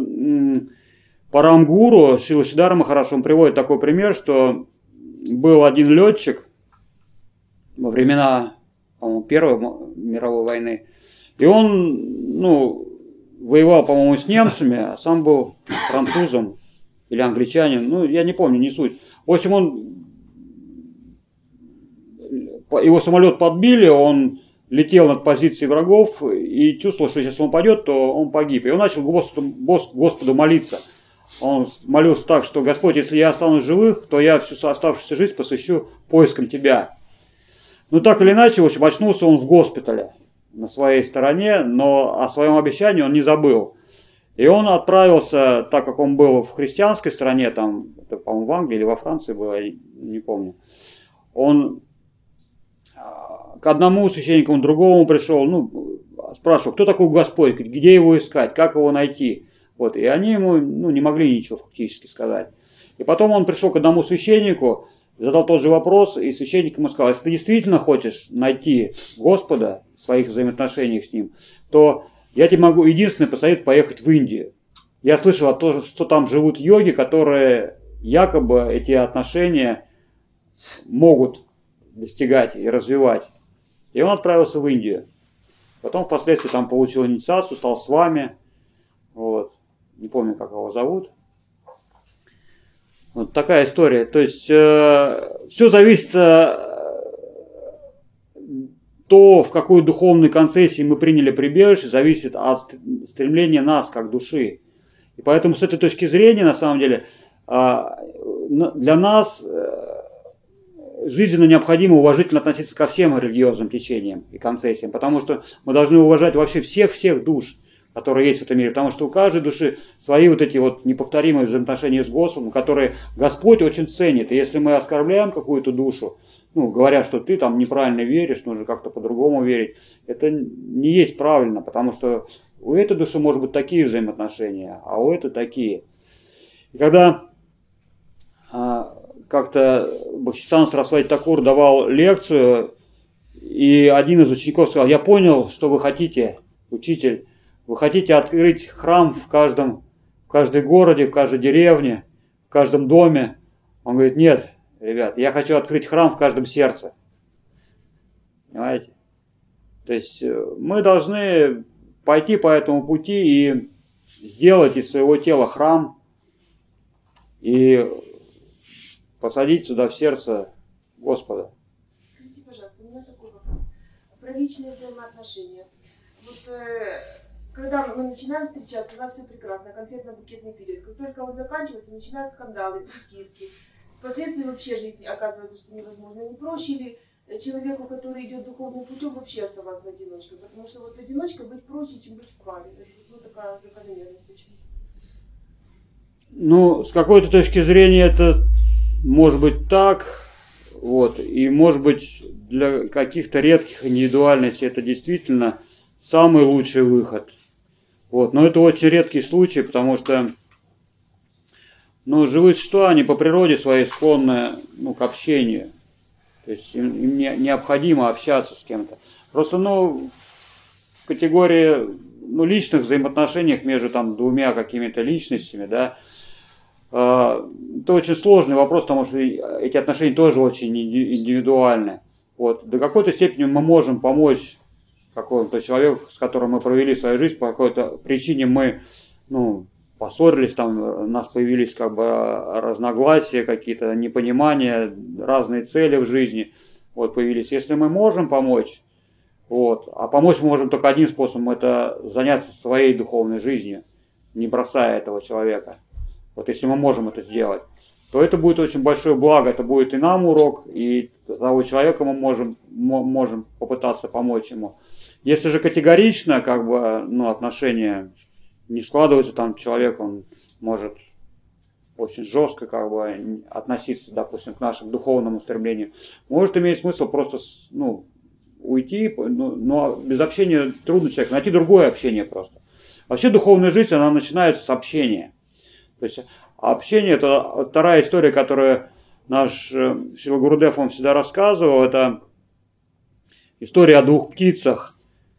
Парамгуру Шрила Шридхар Махарадж, он приводит такой пример, что был один летчик во времена, по-моему, Первой мировой войны. И он, воевал, по-моему, с немцами, а сам был французом или англичанин. Я не помню, не суть. В общем, его самолет подбили, он летел над позицией врагов и чувствовал, что если он упадет, то он погиб. И он начал Господу молиться. Он молился так, что Господь, если я останусь живых, то я всю оставшуюся жизнь посвящу поискам Тебя. Так или иначе, в общем, очнулся он в госпитале на своей стороне, но о своем обещании он не забыл. И он отправился, так как он был в христианской стране, там, это, по-моему, в Англии или во Франции было, я не помню, он к одному священнику, к другому пришел, спрашивал, кто такой Господь, где его искать, как его найти. Вот, и они ему не могли ничего фактически сказать. И потом он пришел к одному священнику, задал тот же вопрос, и священник ему сказал, если ты действительно хочешь найти Господа в своих взаимоотношениях с Ним, то я тебе могу единственное посоветовать поехать в Индию. Я слышал о том, что там живут йоги, которые якобы эти отношения могут достигать и развивать. И он отправился в Индию. Потом впоследствии там получил инициацию, стал с вами. Вот. Не помню, как его зовут. Вот такая история. То есть все зависит то, в какой духовной концессии мы приняли прибежище, зависит от стремления нас, как души. И поэтому с этой точки зрения, на самом деле, для нас жизненно необходимо уважительно относиться ко всем религиозным течениям и концессиям, потому что мы должны уважать вообще всех душ, которые есть в этом мире, потому что у каждой души свои вот эти вот неповторимые взаимоотношения с Господом, которые Господь очень ценит. И если мы оскорбляем какую-то душу, говоря, что ты там неправильно веришь, нужно как-то по-другому верить, это не есть правильно, потому что у этой души может быть такие взаимоотношения, а у этой такие. И когда как-то Бхактисиданта Сарасвати Такур давал лекцию, и один из учеников сказал, я понял, что вы хотите, учитель. Вы хотите открыть храм в каждой городе, в каждой деревне, в каждом доме. Он говорит, нет, ребят, я хочу открыть храм в каждом сердце. Понимаете? То есть мы должны пойти по этому пути и сделать из своего тела храм и посадить туда в сердце Господа. Скажите, пожалуйста, у меня такой вопрос. Про личные взаимоотношения. Когда мы начинаем встречаться, у нас все прекрасно, конфетно-букетный период. Как только он заканчивается, начинают скандалы, притирки. Впоследствии вообще жизнь оказывается, что невозможно. Не проще ли человеку, который идет духовным путем, вообще оставаться одиночкой? Потому что одиночкой быть проще, чем быть в паре. Это такая закономерность. С какой-то точки зрения это может быть так. И может быть для каких-то редких индивидуальностей это действительно самый лучший выход. Но это очень редкий случай, потому что живые существа, они по природе своей склонны к общению. То есть им необходимо общаться с кем-то. Просто, в категории, личных взаимоотношениях между там двумя какими-то личностями, да, это очень сложный вопрос, потому что эти отношения тоже очень индивидуальны. Вот. До какой-то степени мы можем помочь какому-то человеку, с которым мы провели свою жизнь, по какой-то причине мы, поссорились, там у нас появились как бы разногласия, какие-то непонимания, разные цели в жизни появились. Если мы можем помочь, а помочь мы можем только одним способом, это заняться своей духовной жизнью, не бросая этого человека. Если мы можем это сделать, то это будет очень большое благо, это будет и нам урок, и того человека мы можем попытаться помочь ему. Если же категорично, отношения не складываются, там человек, он может очень жестко относиться, допустим, к нашему духовному стремлению, может иметь смысл просто, уйти, но без общения трудно человеку, найти другое общение просто. Вообще духовная жизнь, она начинается с общения. То есть общение – это вторая история, которую наш Шрила Гурудев он всегда рассказывал. Это история о двух птицах.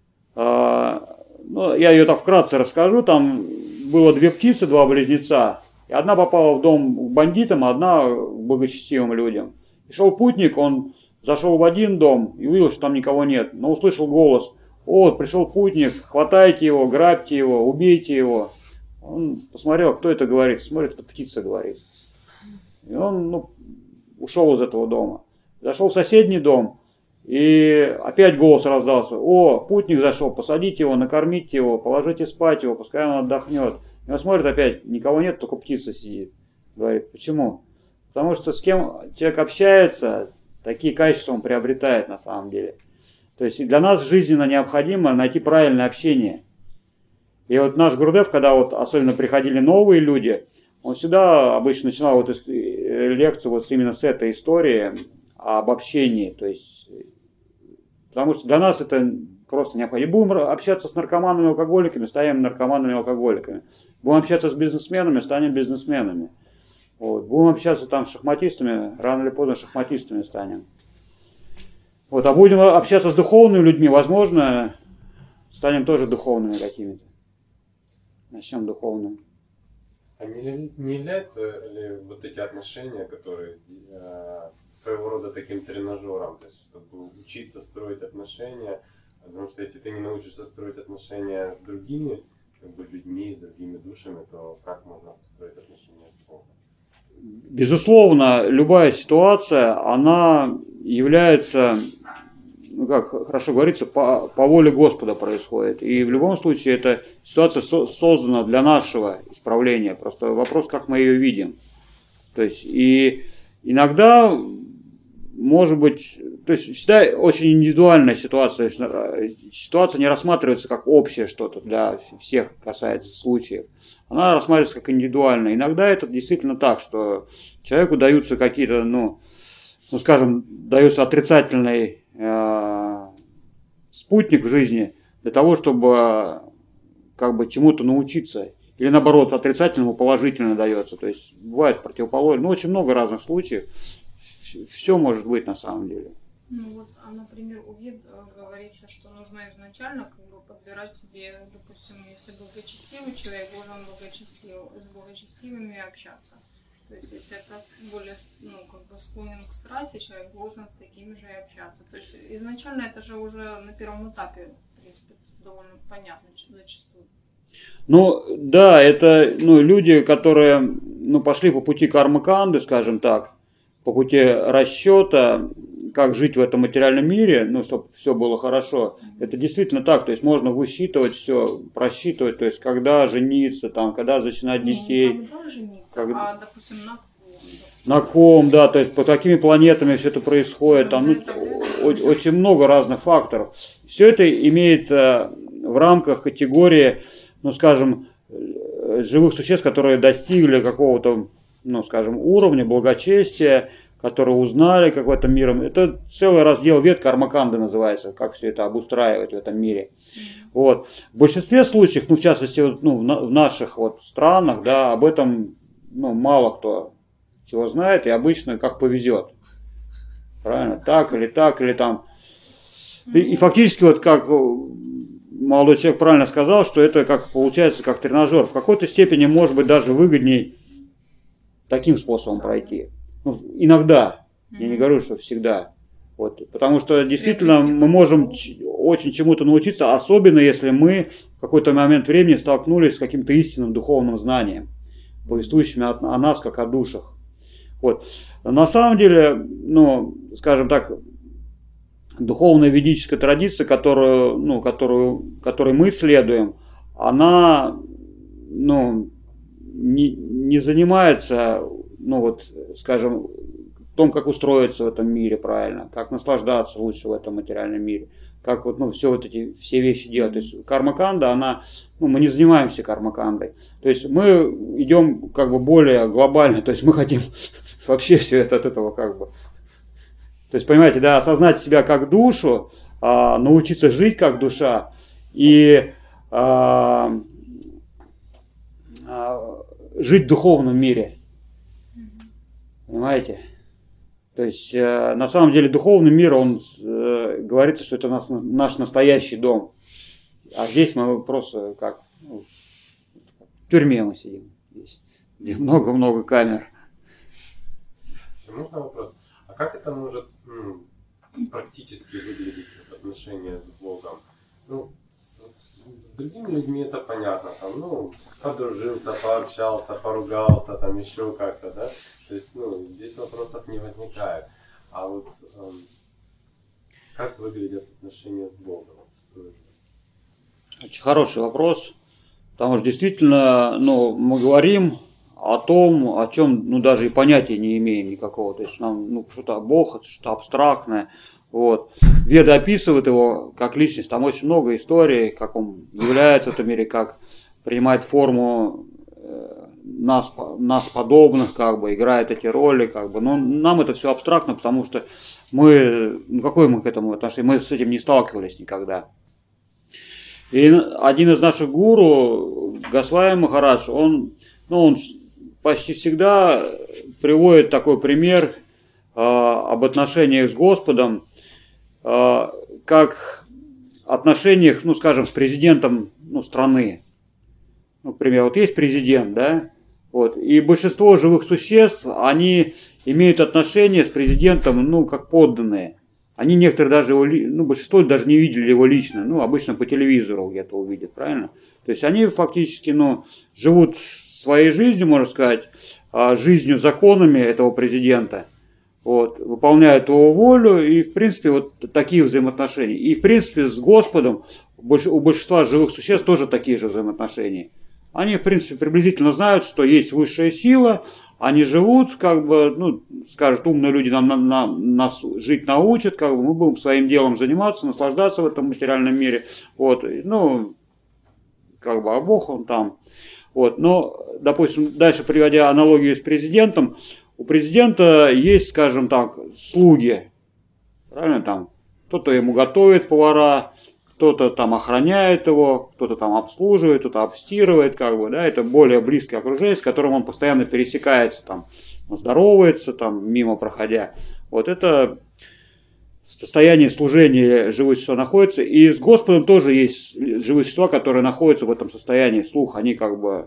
Я ее так вкратце расскажу. Там было две птицы, два близнеца. И одна попала в дом к бандитам, а одна к благочестивым людям. И шел путник, он зашел в один дом и увидел, что там никого нет. Но услышал голос: «Вот, пришел путник, хватайте его, грабьте его, убейте его». Он посмотрел, кто это говорит. Смотрит, это птица говорит. И он ушел из этого дома. Зашел в соседний дом, и опять голос раздался: «О, путник зашел, посадите его, накормите его, положите спать его, пускай он отдохнет». И он смотрит, опять никого нет, только птица сидит. Говорит: «Почему?» Потому что с кем человек общается, такие качества он приобретает на самом деле. То есть для нас жизненно необходимо найти правильное общение. И наш Гурудев, когда особенно приходили новые люди, он всегда обычно начинал лекцию именно с этой истории об общении. То есть, потому что для нас это просто необходимо. Будем общаться с наркоманами, алкоголиками, станем наркоманами, алкоголиками. Будем общаться с бизнесменами, станем бизнесменами. Будем общаться с шахматистами, рано или поздно шахматистами станем. А будем общаться с духовными людьми, возможно, станем тоже духовными какими-то. Начнем духовным. А не являются ли эти отношения, которые своего рода таким тренажером, то есть чтобы учиться строить отношения, потому что если ты не научишься строить отношения с другими людьми, с другими душами, то как можно построить отношения с Богом? Безусловно, любая ситуация, она является, как хорошо говорится, по воле Господа происходит. И в любом случае эта ситуация создана для нашего исправления. Просто вопрос, как мы ее видим. То есть и иногда, может быть, то есть всегда очень индивидуальная ситуация. Ситуация не рассматривается как общее что-то, для всех касается случаев. Она рассматривается как индивидуальная. Иногда это действительно так, что человеку даются какие-то, дается отрицательный спутник в жизни для того, чтобы чему-то научиться. Или наоборот, отрицательному положительно дается. То есть бывает противоположно. Очень много разных случаев. Все может быть на самом деле. Например, у Вед говорится, что нужно изначально подбирать себе, допустим, если благочестивый человек, должен с благочестивыми общаться. То есть, если это более, склонен к страсти, человек должен с такими же и общаться. То есть, изначально это же уже на первом этапе, в принципе, довольно понятно зачастую. Да, это, люди, которые, пошли по пути карма-канды, скажем так, по пути расчета, как жить в этом материальном мире, чтобы все было хорошо. Это действительно так, то есть можно высчитывать все, просчитывать, то есть когда жениться, когда зачинать детей. Не когда жениться, допустим, на ком, да, то есть по какими планетами все это происходит, очень много разных факторов. Все это имеет в рамках категории, живых существ, которые достигли какого-то, уровня благочестия, которые узнали, как в этом мире. Это целый раздел вед карма-канды называется, как все это обустраивать в этом мире. В большинстве случаев, в частности, в наших странах, да, об этом мало кто чего знает, и обычно как повезет. Правильно? Так, или там. И фактически, вот как молодой человек правильно сказал, что это как получается как тренажер. В какой-то степени может быть даже выгодней таким способом пройти. Ну, иногда. Я не говорю, что всегда. Вот. Потому что действительно мы можем очень чему-то научиться, особенно если мы в какой-то момент времени столкнулись с каким-то истинным духовным знанием, повествующим о нас как о душах. Вот. На самом деле, ну, скажем так, духовная ведическая традиция, которой мы следуем, она, ну, не занимается, ну вот, скажем, том, как устроиться в этом мире правильно, как наслаждаться лучше в этом материальном мире, как вот, ну, все все вещи делать. То есть карма-канда, она, ну, мы не занимаемся карма-кандой. То есть мы идем как бы более глобально, то есть мы хотим вообще все это от этого как бы. То есть, понимаете, да, осознать себя как душу, научиться жить как душа и жить в духовном мире. Понимаете? То есть, на самом деле, духовный мир, он говорится, что это наш настоящий дом. А здесь мы просто как в тюрьме мы сидим. Здесь, где много-много камер. Можно вопрос? А как это может практически выглядеть в отношении с Богом? Ну, с другими людьми это понятно. Там, ну, подружился, пообщался, поругался, там еще как-то, да? То есть, ну, здесь вопросов не возникает. А вот как выглядят отношения с Богом? Очень хороший вопрос. Потому что действительно, ну, мы говорим о том, о чем, ну, даже и понятия не имеем никакого. То есть нам, ну, что-то Бог, это что-то абстрактное. Вот. Веды описывают его как личность. Там очень много историй, как он является в этом мире, как принимает форму нас подобных, как бы, играет эти роли, как бы. Но нам это все абстрактно, потому что мы, ну, какое мы к этому отношение? Мы с этим не сталкивались никогда. И один из наших гуру, Госвами Махарадж, он почти всегда приводит такой пример об отношениях с Господом, как отношениях, ну, скажем, с президентом, ну, страны. Ну, например, вот есть президент, да, вот, и большинство живых существ, они имеют отношения с президентом, ну, как подданные. Они некоторые даже его, ну, большинство даже не видели его лично, ну, обычно по телевизору где-то увидят, правильно? То есть они фактически, ну, живут своей жизнью, можно сказать, жизнью, законами этого президента, вот, выполняют его волю, и, в принципе, вот такие взаимоотношения. И, в принципе, с Господом у большинства живых существ тоже такие же взаимоотношения. Они, в принципе, приблизительно знают, что есть высшая сила, они живут, как бы, ну, скажут, умные люди нас жить научат, как бы, мы будем своим делом заниматься, наслаждаться в этом материальном мире, вот, ну, как бы, а Бог он там, вот, но, допустим, дальше приводя аналогию с президентом, у президента есть, скажем так, слуги, правильно, там, кто-то ему готовит, повара, кто-то там охраняет его, кто-то там обслуживает, кто-то обстирывает, как бы, да, это более близкое окружение, с которым он постоянно пересекается, там, здоровается, там, мимо проходя. Вот это в состоянии служения живые существа находятся, и с Господом тоже есть живые существа, которые находятся в этом состоянии, слух, они как бы,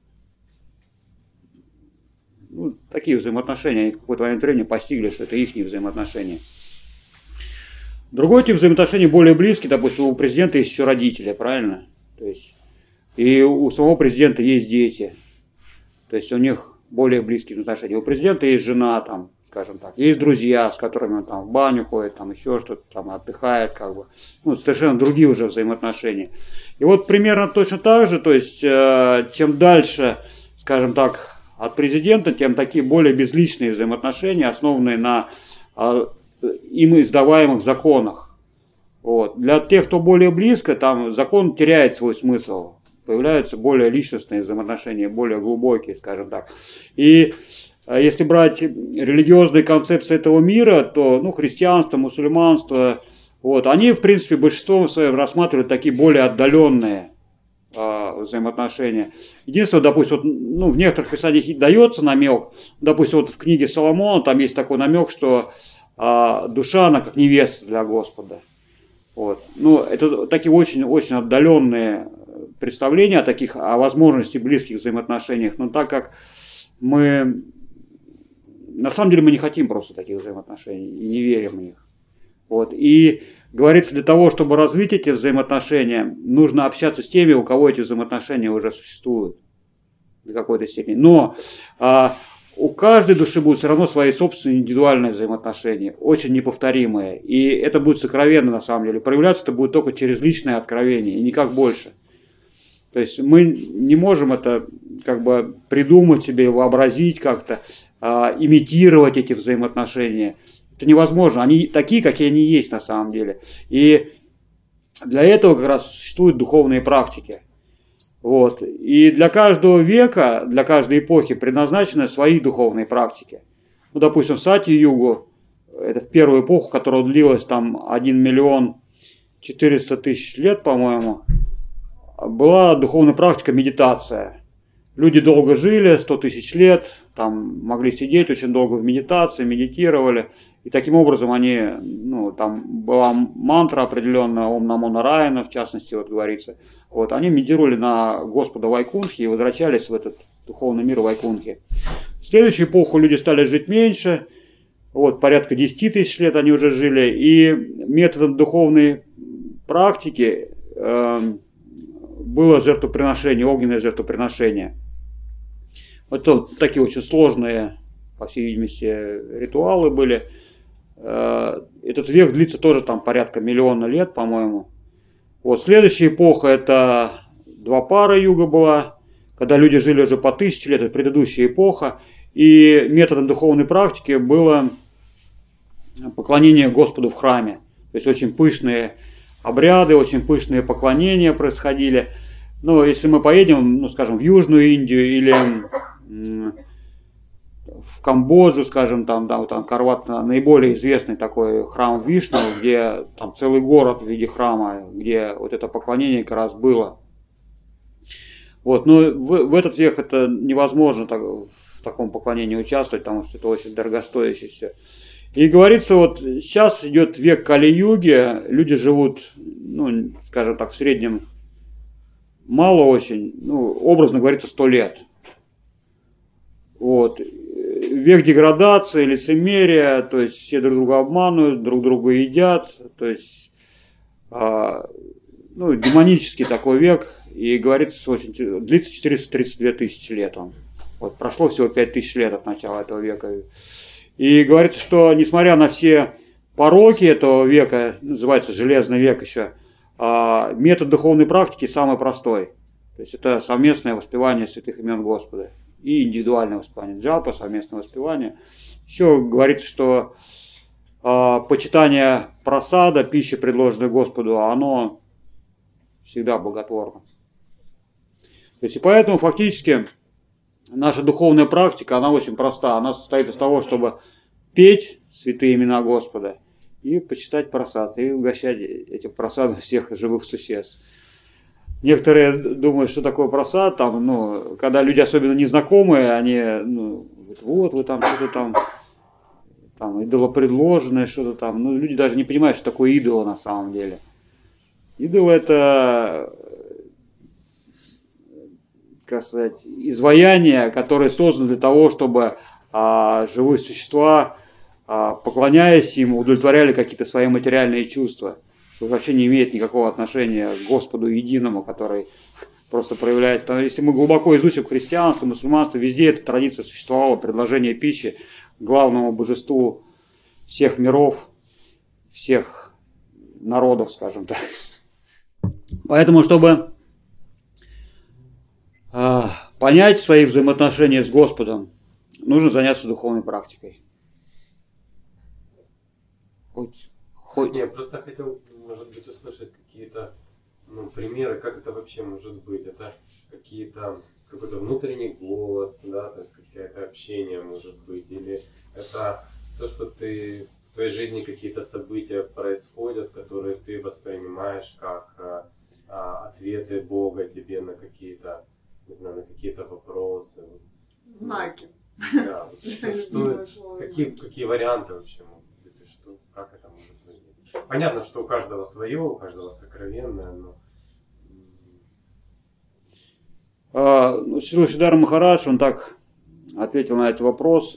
ну, такие взаимоотношения, они в какой-то момент времени постигли, что это их взаимоотношения. Другой тип взаимоотношений более близкий, допустим, у президента есть еще родители, правильно? То есть, и у самого президента есть дети, то есть у них более близкие отношения. У президента есть жена, там, скажем так, есть друзья, с которыми он там в баню ходит, там еще что-то, там отдыхает, как бы, ну, совершенно другие уже взаимоотношения. И вот примерно точно так же, то есть, чем дальше, скажем так, от президента, тем такие более безличные взаимоотношения, основанные на им издаваемых законах. Вот. Для тех, кто более близко, там закон теряет свой смысл. Появляются более личностные взаимоотношения, более глубокие, скажем так. И если брать религиозные концепции этого мира, то, ну, христианство, мусульманство, вот, они, в принципе, большинством своим рассматривают такие более отдаленные взаимоотношения. Единственное, допустим, вот, ну, в некоторых писаниях дается намек, допустим, вот в книге Соломона там есть такой намек, что а душа, она как невеста для Господа. Вот. Ну, это такие очень-очень отдаленные представления о возможности близких взаимоотношениях. Но так как на самом деле мы не хотим просто таких взаимоотношений и не верим в них. Вот. И говорится, для того, чтобы развить эти взаимоотношения, нужно общаться с теми, у кого эти взаимоотношения уже существуют в какой-то степени. Но у каждой души будут все равно свои собственные индивидуальные взаимоотношения, очень неповторимые. И это будет сокровенно на самом деле. Проявляться это будет только через личное откровение, и никак больше. То есть мы не можем это как бы придумать себе, вообразить как-то, имитировать эти взаимоотношения. Это невозможно. Они такие, какие они есть на самом деле. И для этого как раз существуют духовные практики. Вот. И для каждого века, для каждой эпохи предназначены свои духовные практики. Ну, допустим, в Сати-югу, это в первую эпоху, которая длилась там 1 миллион 400 тысяч лет, по-моему, была духовная практика медитация. Люди долго жили, 100 тысяч лет, там могли сидеть очень долго в медитации, медитировали. И таким образом они, там была мантра определенная, Ом Намо Нараяна, в частности, вот говорится. Вот, они медитировали на Господа Вайкунтхи и возвращались в этот духовный мир Вайкунтхи. В следующую эпоху люди стали жить меньше, вот, порядка 10 тысяч лет они уже жили. И методом духовной практики было жертвоприношение, огненное жертвоприношение. Вот такие очень сложные, по всей видимости, ритуалы были. Этот век длится тоже там порядка миллиона лет, по-моему. Вот следующая эпоха, это Двапара юга была, когда люди жили уже по 1000 лет, это предыдущая эпоха. И методом духовной практики было поклонение Господу в храме. То есть очень пышные обряды, очень пышные поклонения происходили. Но если мы поедем, скажем, в Южную Индию или в Камбоджу, скажем, там Карват, наиболее известный такой храм Вишну, где там целый город в виде храма, где вот это поклонение как раз было. Вот, но в этот век это невозможно в таком поклонении участвовать, потому что это очень дорогостоящее все. И говорится, вот сейчас идет век Кали-юги, люди живут, скажем так, в среднем мало очень, образно говорится, 100 лет. Вот. Век деградации, лицемерия, то есть все друг друга обманывают, друг друга едят, то есть демонический такой век, и говорится, что длится 432 тысячи лет он. Вот, прошло всего 5000 лет от начала этого века. И говорится, что несмотря на все пороки этого века, называется Железный век еще, метод духовной практики самый простой. То есть это совместное воспевание святых имен Господа и индивидуальное воспевание джапа, совместное воспевание. Еще говорится, что почитание прасада, пищи, предложенной Господу, оно всегда благотворно. То есть и поэтому фактически наша духовная практика, она очень проста. Она состоит из того, чтобы петь святые имена Господа и почитать прасад, и угощать этим прасадом всех живых существ. Некоторые думают, что такое прасад, когда люди особенно незнакомые, они, говорят, вот вы там что-то там идолопредложенное, что-то там. Люди даже не понимают, что такое идол на самом деле. Идол — это, как сказать, изваяния, которые созданы для того, чтобы живые существа, поклоняясь им, удовлетворяли какие-то свои материальные чувства, что вообще не имеет никакого отношения к Господу единому, который просто проявляется. Если мы глубоко изучим христианство, мусульманство, везде эта традиция существовала, предложение пищи главному божеству всех миров, всех народов, скажем так. Поэтому, чтобы понять свои взаимоотношения с Господом, нужно заняться духовной практикой. Я просто хотел, может быть, услышать какие-то примеры, как это вообще может быть. Это какой-то внутренний голос, да, то есть какое-то общение может быть, или это то, что в твоей жизни какие-то события происходят, которые ты воспринимаешь как ответы Бога тебе на какие-то, не знаю, на какие-то вопросы. Знаки. Да, какие варианты вообще могут быть? Понятно, что у каждого свое, у каждого сокровенное, но... Шридхар Махарадж, он так ответил на этот вопрос.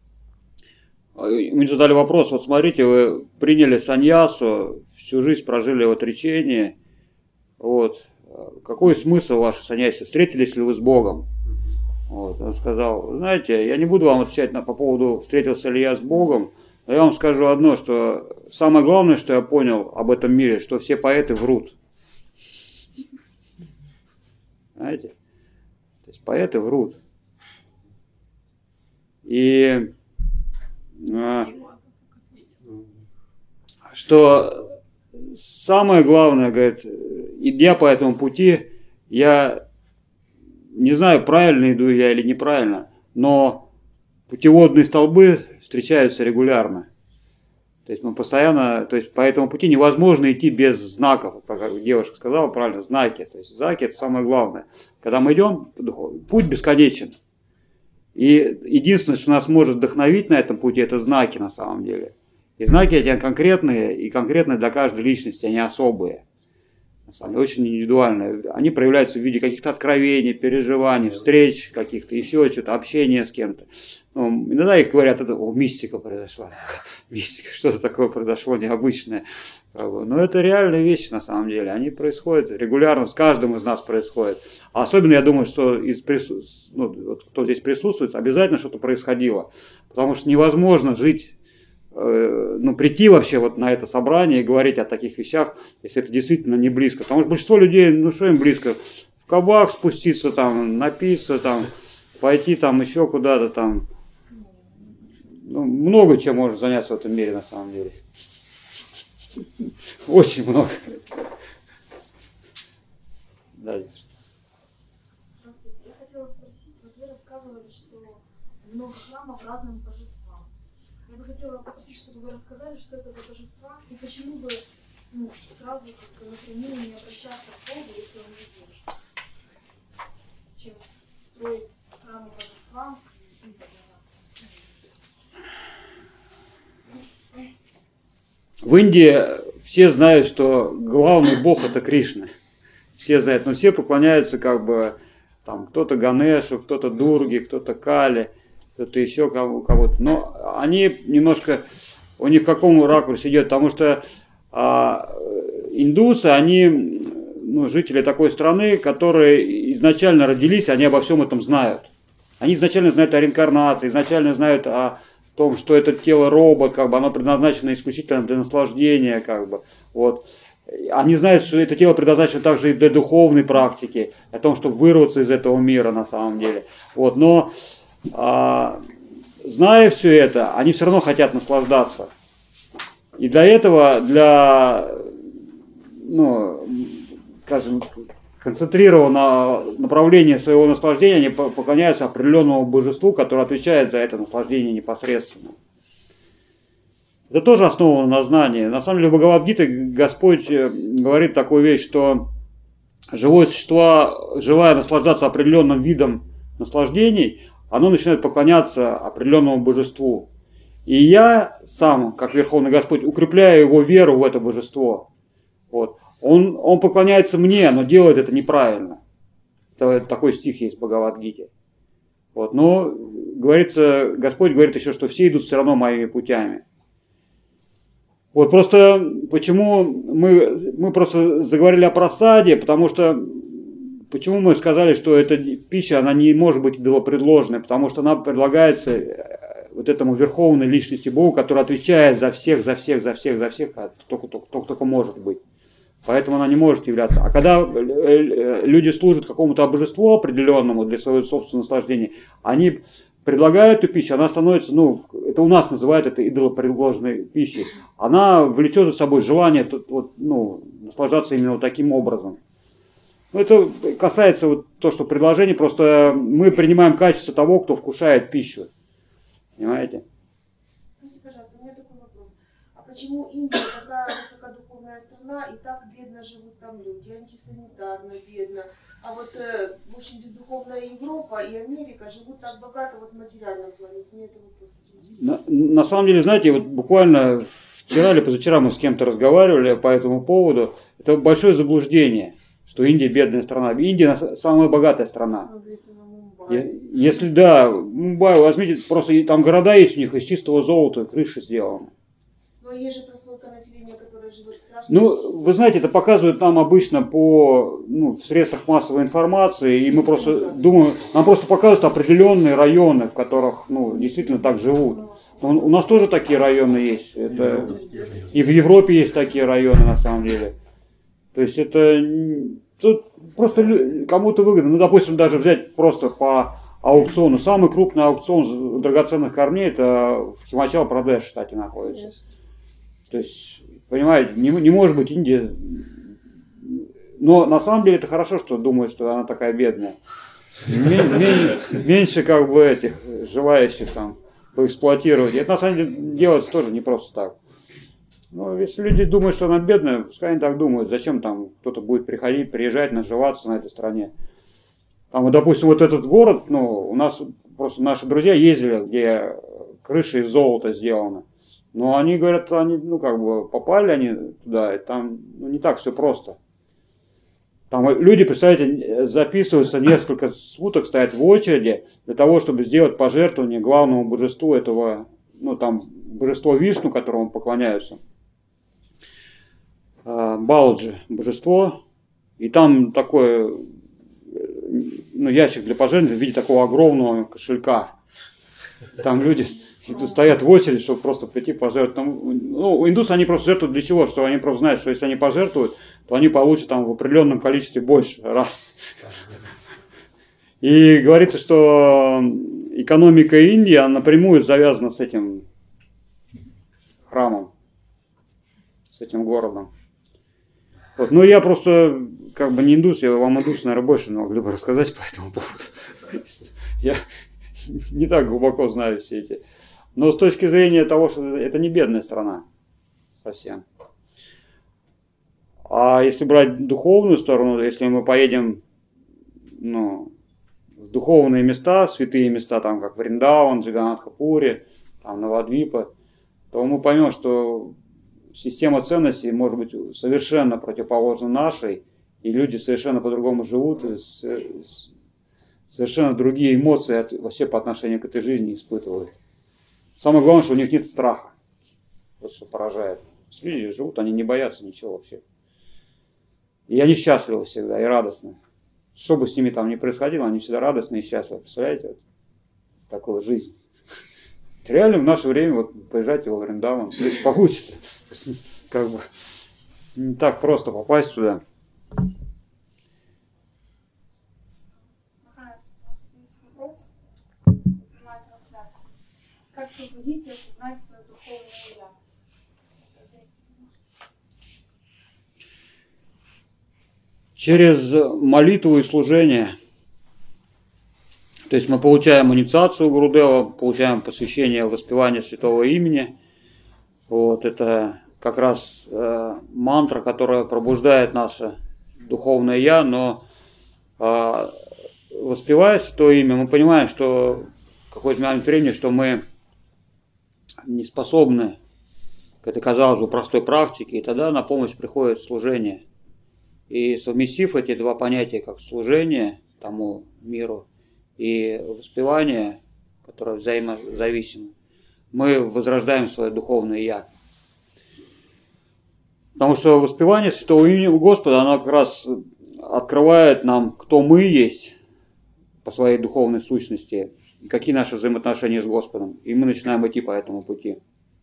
Мне задали вопрос: вот смотрите, вы приняли саньясу, всю жизнь прожили в отречении, вот, какой смысл вашей саньясы? Встретились ли вы с Богом? Вот, он сказал: знаете, я не буду вам отвечать по поводу, встретился ли я с Богом, но я вам скажу одно, что самое главное, что я понял об этом мире, что все поэты врут. Знаете? То есть поэты врут. И что самое главное, говорит, идя по этому пути, я не знаю, правильно иду я или неправильно, но путеводные столбы встречаются регулярно. То есть мы постоянно, то есть по этому пути невозможно идти без знаков, как девушка сказала правильно, знаки. То есть знаки — это самое главное. Когда мы идем, путь бесконечен. И единственное, что нас может вдохновить на этом пути, это знаки на самом деле. И знаки эти конкретные, и конкретные для каждой личности, они особые. На самом деле, очень индивидуальные. Они проявляются в виде каких-то откровений, переживаний, встреч каких-то, еще что-то, общения с кем-то. Ну, иногда их говорят: о, мистика произошла. Мистика, что-то такое произошло необычное. Но это реальные вещи на самом деле. Они происходят регулярно, с каждым из нас происходит. А особенно, я думаю, что вот, кто здесь присутствует, обязательно что-то происходило. Потому что невозможно жить, прийти вообще вот на это собрание и говорить о таких вещах, если это действительно не близко. Потому что большинство людей, что им близко? В кабак спуститься, там, напиться, там, пойти там еще куда-то там. Много чем можно заняться в этом мире на самом деле. Очень много. Да. Здравствуйте. Я хотела спросить, вот вы рассказывали, что много храмов разным божествам. Я бы хотела попросить, чтобы вы рассказали, что это за божества, и почему бы сразу как-то напрямую не обращаться к Богу, если он не верит. Чем строить храмы божествам и В Индии все знают, что главный бог — это Кришна. Все знают, но все поклоняются как бы там кто-то Ганешу, кто-то Дурге, кто-то Кали, кто-то еще кого-то. Но они немножко, у них в каком ракурсе идет, потому что индусы, они жители такой страны, которые изначально родились, они обо всем этом знают. Они изначально знают о реинкарнации, изначально знают о том, что это тело робот, как бы оно предназначено исключительно для наслаждения, как бы. Вот. Они знают, что это тело предназначено также и для духовной практики, о том, чтобы вырваться из этого мира на самом деле. Вот. Но зная все это, они все равно хотят наслаждаться. И для этого, для скажем, концентрированного направления своего наслаждения, они поклоняются определенному божеству, которое отвечает за это наслаждение непосредственно. Это тоже основано на знании. На самом деле в Бхагавад-гите Господь говорит такую вещь, что живое существо, желая наслаждаться определенным видом наслаждений, оно начинает поклоняться определенному божеству. И я сам, как Верховный Господь, укрепляю его веру в это божество. Вот. Он поклоняется мне, но делает это неправильно. Это такой стих есть в Бхагавад-гите. Вот. Но говорится, Господь говорит еще, что все идут все равно моими путями. Вот просто почему мы просто заговорили о просаде, потому что почему мы сказали, что эта пища, она не может быть идолопредложенной, потому что она предлагается вот этому верховной личности Богу, который отвечает за всех, только может быть. Поэтому она не может являться. А когда люди служат какому-то божеству определенному для своего собственного наслаждения, они предлагают эту пищу, она становится, это у нас называют это идолопредложенной пищей. Она влечет за собой желание наслаждаться именно вот таким образом. Это касается вот то, что предложение, просто мы принимаем качество того, кто вкушает пищу. Понимаете? Скажите, пожалуйста, у меня такой вопрос. А почему Индия такая высокодуховная страна, и так бедно живут там люди, антисанитарно, бедно? А вот, в общем, бездуховная Европа и Америка живут так богато вот в материальном плане. Мне это вопрос очень интересен. На самом деле, знаете, вот буквально вчера или позавчера мы с кем-то разговаривали по этому поводу. Это большое заблуждение, что Индия бедная страна. Индия самая богатая страна. Если да, Мумбай, возьмите, просто там города есть у них из чистого золота, крыши сделаны. Но есть же прослойка населения, которая живет в страшном... Ну, вы знаете, это показывают нам обычно в средствах массовой информации, и мы просто думаем, нам просто показывают определенные районы, в которых, действительно так живут. Но у нас тоже такие районы есть. Это... И в Европе есть такие районы, на самом деле. То есть это... Тут просто кому-то выгодно. Допустим, даже взять просто по аукциону. Самый крупный аукцион драгоценных камней это в Химачал-Прадеш штате находится. То есть, понимаете, не может быть Индия. Но на самом деле это хорошо, что думают, что она такая бедная. Меньше этих желающих там поэксплуатировать. И это на самом деле делается тоже не просто так. Но если люди думают, что она бедная, пускай они так думают. Зачем там кто-то будет приезжать, наживаться на этой стране. Там, допустим, вот этот город, у нас просто наши друзья ездили, где крыши из золота сделаны. Но они говорят, они, попали они туда, и там не так все просто. Там люди, представляете, записываются несколько суток, стоят в очереди для того, чтобы сделать пожертвование главному божеству этого, божество Вишну, которому поклоняются. Баладжи, божество. И там такой, ящик для пожертвования в виде такого огромного кошелька. Там люди стоят в очередь, чтобы просто прийти пожертвовать. Индусы, они просто жертвуют для чего? Что они просто знают, что если они пожертвуют, то они получат там в определенном количестве больше раз. И говорится, что экономика Индии, она напрямую завязана с этим храмом, с этим городом. Вот. Но я просто не индус, я вам индус, наверное, больше могли бы рассказать по этому поводу. Я не так глубоко знаю все эти. Но с точки зрения того, что это не бедная страна совсем. А если брать духовную сторону, если мы поедем в духовные места, святые места, там как Вриндаван, Джаганнатха-Пури, там Навадвипа, то мы поймем, что система ценностей может быть совершенно противоположна нашей, и люди совершенно по-другому живут, и совершенно другие эмоции вообще по отношению к этой жизни испытывают. Самое главное, что у них нет страха. Вот что поражает. Люди живут, они не боятся ничего вообще. И они счастливы всегда и радостны. Что бы с ними там ни происходило, они всегда радостны и счастливы. Представляете? Вот такую жизнь. Реально в наше время поезжайте во Вриндаван, если получится. Не так просто попасть туда. Как пробудить и осознать свою духовную я? Через молитву и служение. То есть мы получаем инициацию Гурудева, получаем посвящение воспевания святого имени. Вот это как раз мантра, которая пробуждает наше духовное я, но воспевая святое имя, мы понимаем, что в какой-то момент времени, что мы не способны к этой, казалось бы, простой практике, и тогда на помощь приходит служение. И совместив эти два понятия, как служение тому миру и воспевание, которое взаимозависимо, мы возрождаем свое духовное я. Потому что воспевание святого имени Господа, оно как раз открывает нам, кто мы есть по своей духовной сущности, и какие наши взаимоотношения с Господом. И мы начинаем идти по этому пути.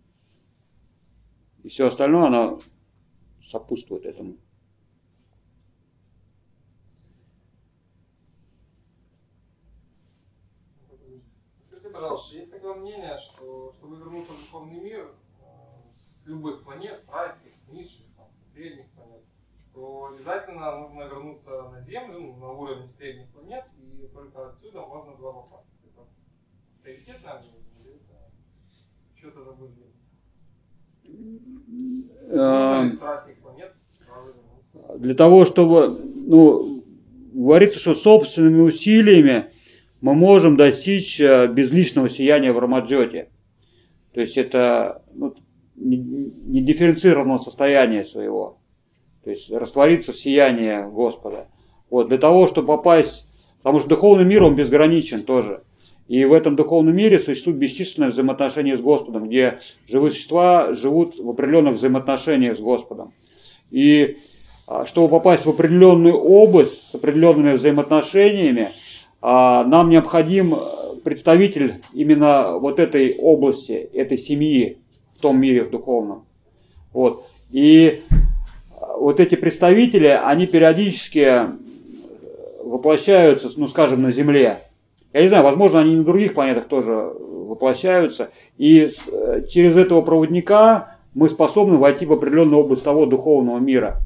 И все остальное, оно сопутствует этому. Скажите, пожалуйста, есть такое мнение, что чтобы вернуться в духовный мир с любых планет, с райских, с низших, с средних планет, то обязательно нужно вернуться на Землю, на уровень средних планет, и только отсюда можно туда попасть. Это приоритетное мнение или это что-то заблуждение? С райских планет для того, чтобы, говорится, что собственными усилиями мы можем достичь безличного сияния в Рамаджоте. То есть это, недифференцированного состояния своего. То есть раствориться в сиянии Господа. Вот, для того, чтобы попасть, потому что духовный мир, он безграничен тоже. И в этом духовном мире существует бесчисленное взаимоотношение с Господом, где живые существа живут в определенных взаимоотношениях с Господом. И чтобы попасть в определенную область с определенными взаимоотношениями, нам необходим представитель именно вот этой области, этой семьи в том мире в духовном. Вот. И вот эти представители, они периодически воплощаются, ну скажем, на Земле. Я не знаю, возможно, они на других планетах тоже воплощаются. И через этого проводника мы способны войти в определенную область того духовного мира.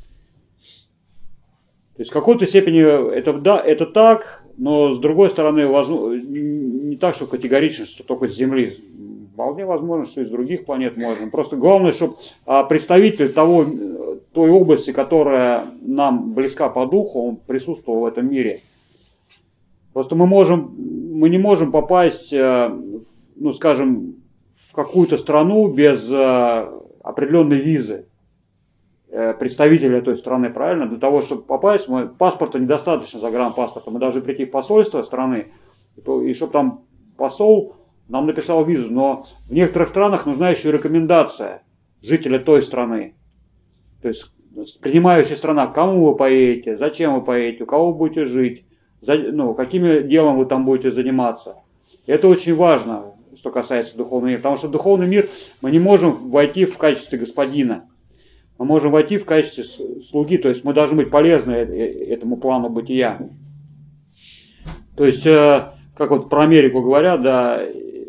То есть в какой-то степени это так, но с другой стороны не так, что категорично, что только с Земли. Вполне возможно, что и с других планет можно. Просто главное, чтобы представитель той области, которая нам близка по духу, он присутствовал в этом мире. Просто мы не можем попасть, ну скажем, в какую-то страну без определенной визы представителя той страны, правильно? Для того, чтобы попасть, паспорта недостаточно, загранпаспорта. Мы должны прийти в посольство страны, и чтобы там посол нам написал визу. Но в некоторых странах нужна еще и рекомендация жителя той страны. То есть принимающая страна, к кому вы поедете, зачем вы поедете, у кого вы будете жить, каким делом вы там будете заниматься. И это очень важно, что касается духовного мира. Потому что в духовный мир мы не можем войти в качестве господина. Мы можем войти в качестве слуги, то есть мы должны быть полезны этому плану бытия. То есть, как вот про Америку говорят, да,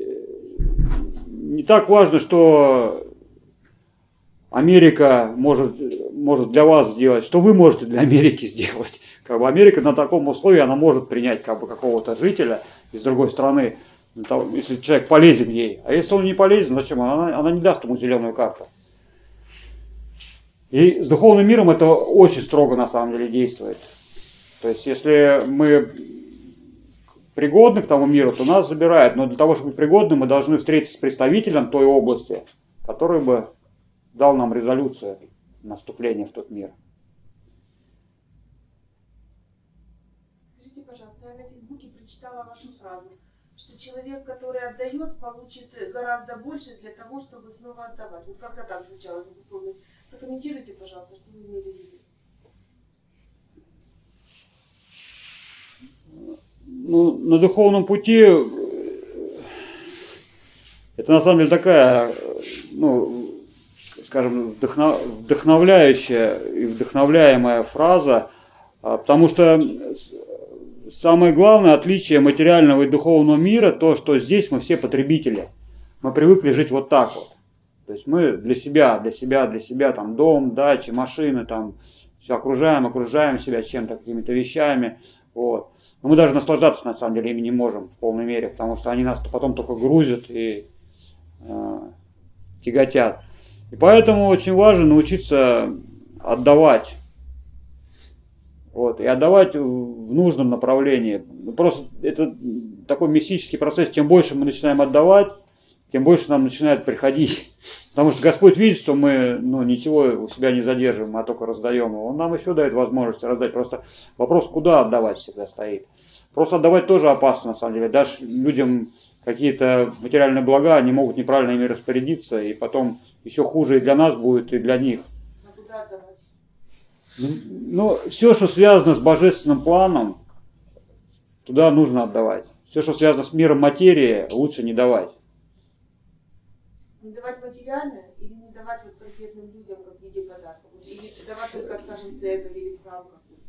не так важно, что Америка может для вас сделать, что вы можете для Америки сделать. Как бы Америка на таком условии, она может принять какого-то жителя из другой страны, если человек полезен ей. А если он не полезен, зачем? Она не даст ему зеленую карту. И с духовным миром это очень строго на самом деле действует. То есть, если мы пригодны к тому миру, то нас забирают. Но для того, чтобы быть пригодны, мы должны встретиться с представителем той области, который бы дал нам резолюцию на вступление в тот мир. Скажите, пожалуйста, я на Фейсбуке прочитала вашу фразу, что человек, который отдает, получит гораздо больше для того, чтобы снова отдавать. Вот как-то так звучала эта условность. Прокомментируйте, пожалуйста, что вы имели в виду. Ну, на духовном пути это на самом деле такая, скажем, вдохновляющая и вдохновляемая фраза, потому что самое главное отличие материального и духовного мира то, что здесь мы все потребители. Мы привыкли жить вот так вот. То есть мы для себя, там дом, дачи, машины, там все окружаем себя чем-то, какими-то вещами. Вот. Но мы даже наслаждаться на самом деле ими не можем в полной мере, потому что они нас потом только грузят и тяготят. И поэтому очень важно научиться отдавать. Вот, и отдавать в нужном направлении. Просто это такой мистический процесс. Чем больше мы начинаем отдавать, тем больше нам начинает приходить. Потому что Господь видит, что мы ничего у себя не задерживаем, а только раздаем его. Он нам еще дает возможность раздать. Просто вопрос, куда отдавать, всегда стоит. Просто отдавать тоже опасно, на самом деле. Дашь людям какие-то материальные блага, они могут неправильно ими распорядиться, и потом еще хуже и для нас будет, и для них. А куда отдавать? Все, что связано с божественным планом, туда нужно отдавать. Все, что связано с миром материи, лучше не давать. Не давать материальное или не давать вот конкретным людям как в виде подарков? Или давать только, скажем, церковь или храм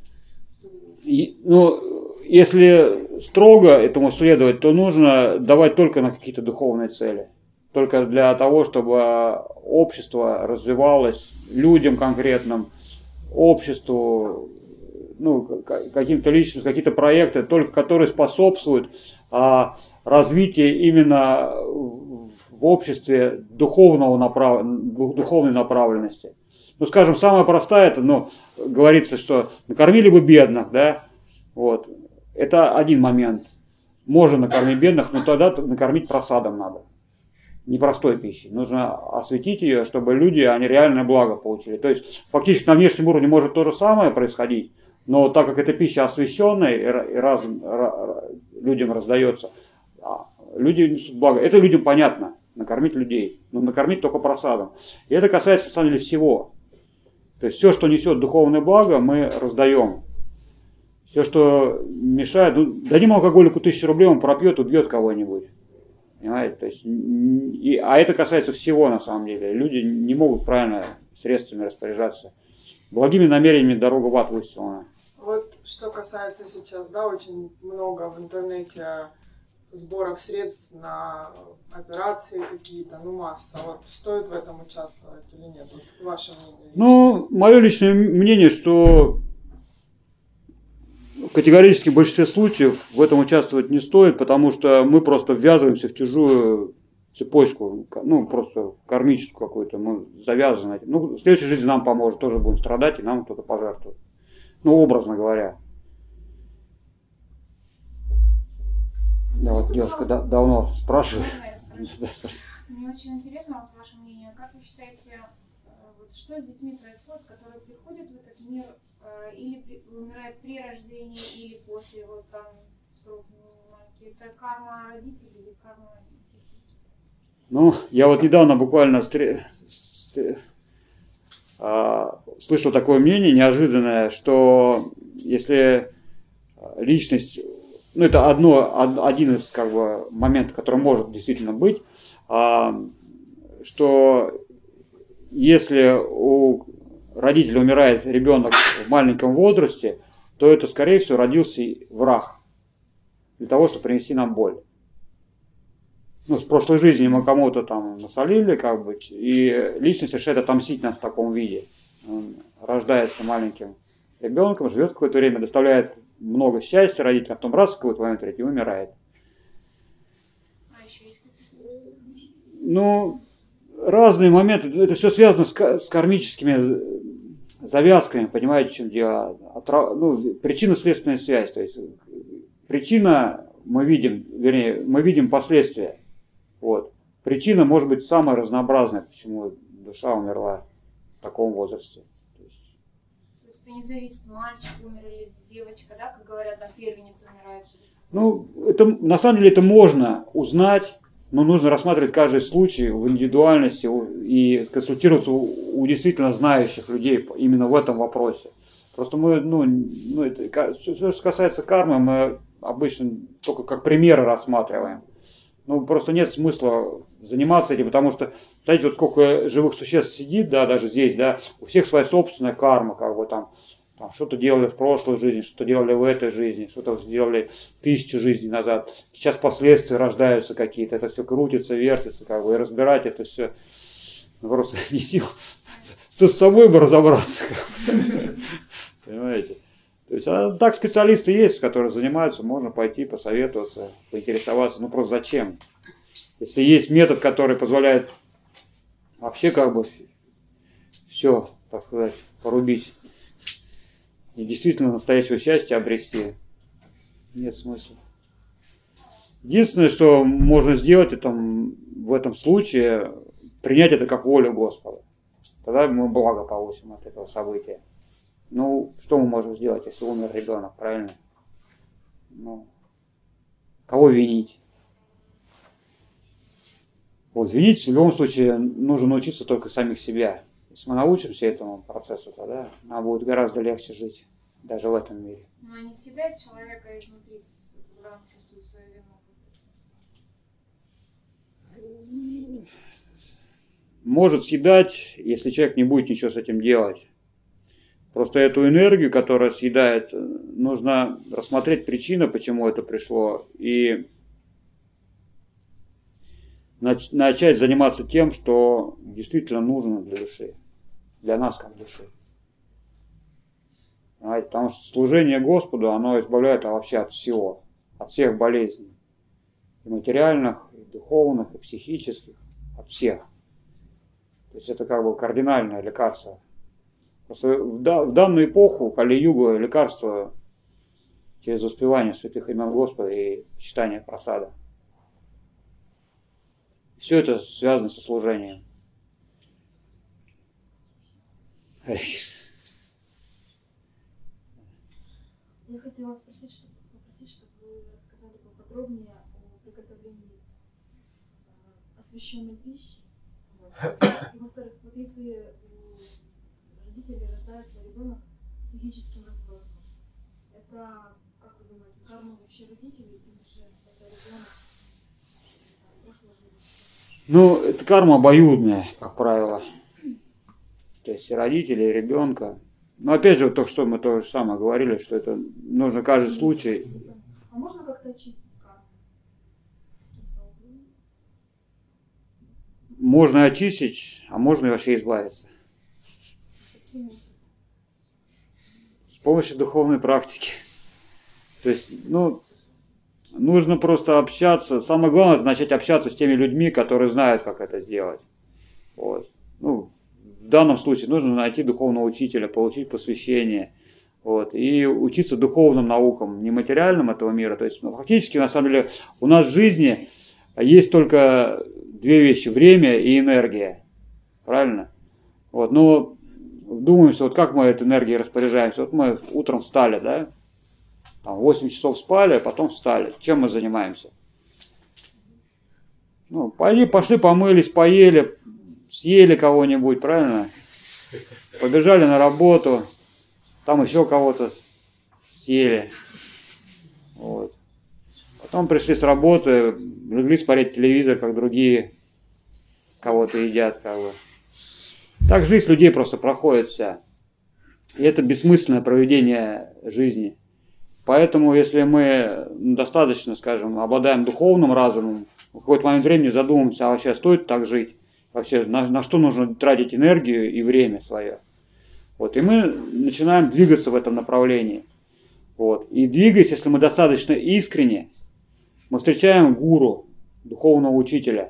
какой-то? Если строго этому следовать, то нужно давать только на какие-то духовные цели. Только для того, чтобы общество развивалось, людям конкретным, обществу, каким-то личностям, какие-то проекты, только которые способствуют развитию именно в обществе духовной направленности. Скажем, самая простая, говорится, что накормили бы бедных, да, вот. Это один момент. Можно накормить бедных, но тогда накормить просадом надо. непростой пищей. Нужно осветить ее, чтобы люди, они реальное благо получили. То есть фактически на внешнем уровне может то же самое происходить, но так как эта пища освященная и людям раздается, люди несут благо. Это людям понятно, накормить людей, но накормить только просадом. И это касается, на самом деле, всего. То есть все, что несет духовное благо, мы раздаем. Все, что мешает, дадим алкоголику 1000 рублей, он пропьет, убьет кого-нибудь. Понимаете? То есть, а это касается всего на самом деле. Люди не могут правильно средствами распоряжаться. Благими намерениями дорога в ад выстлана. Вот что касается сейчас, да, очень много в интернете сборов средств на операции какие-то, масса. Вот стоит в этом участвовать или нет? Вот ваше мнение? Мое личное мнение, что категорически в большинстве случаев в этом участвовать не стоит, потому что мы просто ввязываемся в чужую цепочку, просто кармическую какую-то, мы завязаны этим. В следующей жизни нам поможет, тоже будем страдать, и нам кто-то пожертвует. Образно говоря. Да, вот девушка давно спрашивает. Мне очень интересно ваше мнение. Как вы считаете, что с детьми происходит, которые приходят в этот мир или умирают при рождении, или после, срок маленький? Это карма родителей или карма детей? Я вот недавно буквально слышал такое мнение неожиданное, что если личность, это один из моментов, который может действительно быть, что если у родителя умирает ребенок в маленьком возрасте, то это, скорее всего, родился враг для того, чтобы принести нам боль. С прошлой жизни мы кому-то там насолили, и личность решает отомстить нас в таком виде. Он рождается маленьким ребенком, живет какое-то время, доставляет много счастья родителям, а потом раз в какой-то момент и умирает. А еще есть какие-то? Разные моменты. Это все связано с кармическими завязками, понимаете, в чем дело. Причинно-следственная связь. То есть причина мы видим последствия. Причина может быть самая разнообразная, почему душа умерла в таком возрасте. То есть это не зависит, мальчик умер или девочка, да, как говорят, первенец умирает. На самом деле это можно узнать, но нужно рассматривать каждый случай в индивидуальности и консультироваться у действительно знающих людей именно в этом вопросе. Просто все, что касается кармы, мы обычно только как примеры рассматриваем. Просто нет смысла заниматься этим, потому что, знаете, сколько живых существ сидит, даже здесь, у всех своя собственная карма, там что-то делали в прошлой жизни, что-то делали в этой жизни, что-то сделали 1000 жизней назад. Сейчас последствия рождаются какие-то, это все крутится, вертится, и разбирать это все просто не сил. С собой бы разобраться. Понимаете? То есть, так специалисты есть, которые занимаются, можно пойти посоветоваться, поинтересоваться. Просто зачем? Если есть метод, который позволяет вообще все, так сказать, порубить и действительно настоящего счастья обрести, нет смысла. Единственное, что можно сделать в этом случае, принять это как волю Господа. Тогда мы благо получим от этого события. Что мы можем сделать, если умер ребенок, правильно? Кого винить? Винить в любом случае нужно научиться только самих себя. Если мы научимся этому процессу, тогда нам будет гораздо легче жить, даже в этом мире. Но не съедает человека изнутри, когда он чувствует свою вину? Может съедать, если человек не будет ничего с этим делать. Просто эту энергию, которая съедает, нужно рассмотреть причину, почему это пришло, и начать заниматься тем, что действительно нужно для души, для нас как души. Понимаете? Потому что служение Господу, оно избавляет вообще от всего, от всех болезней, и материальных, и духовных, и психических, от всех. То есть это кардинальное лекарство. Просто в данную эпоху, Кали-югу, лекарство через воспевание святых имен Господа и читание просада. Все это связано со служением. Я хотела попросить, чтобы вы рассказали поподробнее о приготовлении освященной пищи. Вот. И во-вторых, вот если у родителей рождается ребенок с психическим расстройством, это, как вы думаете, карма вообще родителей или же это ребенок с прошлой жизни? Ну, это карма обоюдная, как правило. То есть и родители, и ребенка. Но опять же, то, что мы то же самое говорили, что это нужно каждый случай. А можно как-то очистить карму? Можно очистить, а можно и вообще избавиться. С помощью духовной практики. То есть, нужно просто общаться. Самое главное, это начать общаться с теми людьми, которые знают, как это сделать. Вот. В данном случае нужно найти духовного учителя, получить посвящение, вот, и учиться духовным наукам, не материальным этого мира. То есть, фактически, на самом деле, у нас в жизни есть только две вещи: время и энергия. Правильно? Вот, но вдумаемся, вот как мы этой энергией распоряжаемся. Вот мы утром встали, да? Там 8 часов спали, а потом встали. Чем мы занимаемся? Пошли, помылись, поели, съели кого-нибудь, правильно? Побежали на работу, там еще кого-то съели. Вот. Потом пришли с работы, легли смотреть телевизор, как другие кого-то едят, как бы. Так жизнь людей просто проходит вся. И это бессмысленное проведение жизни. Поэтому, если мы достаточно, скажем, обладаем духовным разумом, в какой-то момент времени задумаемся, а вообще стоит так жить? Вообще, на что нужно тратить энергию и время свое. Вот, и мы начинаем двигаться в этом направлении. Вот. И двигаясь, если мы достаточно искренне, мы встречаем гуру, духовного учителя.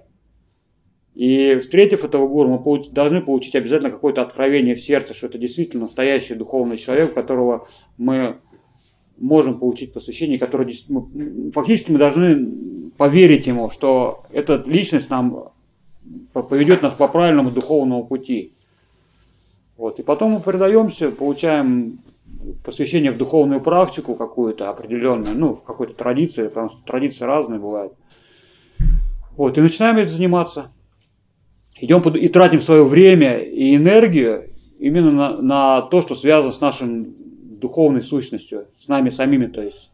И встретив этого гуру, мы должны получить обязательно какое-то откровение в сердце, что это действительно настоящий духовный человек, у которого мы можем получить посвящение, который фактически мы должны поверить ему, что эта личность нам поведет нас по правильному духовному пути. Вот. И потом мы предаемся, получаем посвящение в духовную практику какую-то определенную, в какой-то традиции, потому что традиции разные бывают. Вот. И начинаем этим заниматься. Идем и тратим свое время и энергию именно на то, что связано с нашей духовной сущностью, с нами самими, то есть.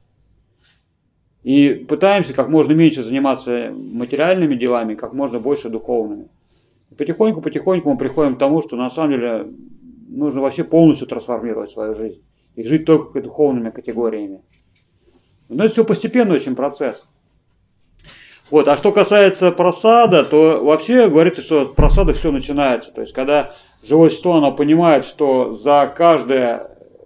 И пытаемся как можно меньше заниматься материальными делами, как можно больше духовными. Потихоньку мы приходим к тому, что на самом деле нужно вообще полностью трансформировать свою жизнь и жить только духовными категориями. Но это все постепенный очень процесс. Вот. А что касается просада, то вообще говорится, что от просады все начинается. То есть, когда живое существо, оно понимает, что за каждое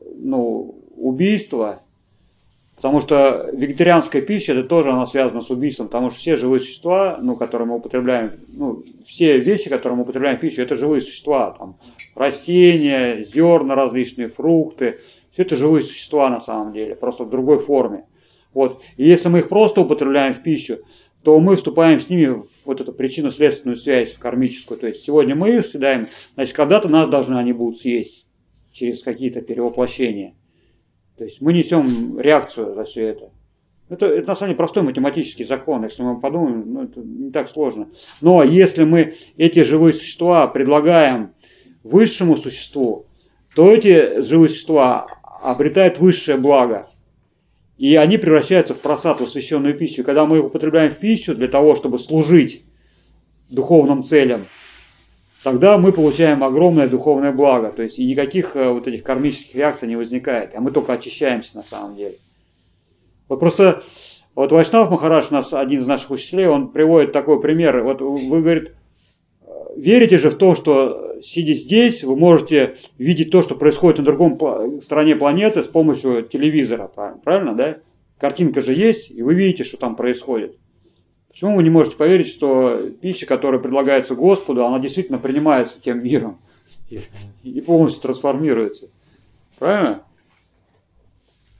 убийство, потому что вегетарианская пища, это тоже она связана с убийством, потому что все живые существа, которые мы употребляем, все вещи, которые мы употребляем в пищу, это живые существа. Там, растения, зерна различные, фрукты, все это живые существа на самом деле, просто в другой форме. Вот. И если мы их просто употребляем в пищу, то мы вступаем с ними в вот эту причинно-следственную связь, в кармическую. То есть сегодня мы их съедаем, значит, когда-то нас они будут съесть через какие-то перевоплощения. То есть мы несем реакцию за все это. Это на самом деле простой математический закон. Если мы подумаем, это не так сложно. Но если мы эти живые существа предлагаем высшему существу, то эти живые существа обретают высшее благо. И они превращаются в просад, в освященную пищу. Когда мы их употребляем в пищу для того, чтобы служить духовным целям, тогда мы получаем огромное духовное благо. То есть и никаких вот этих кармических реакций не возникает. А мы только очищаемся на самом деле. Вот просто Вайшнав Махарадж, у нас один из наших учителей, он приводит такой пример. Вот вы, говорит, верите же в то, что сидя здесь, вы можете видеть то, что происходит на другом стороне планеты с помощью телевизора. Правильно, да? Картинка же есть, и вы видите, что там происходит. Почему вы не можете поверить, что пища, которая предлагается Господу, она действительно принимается тем миром и полностью трансформируется? Правильно?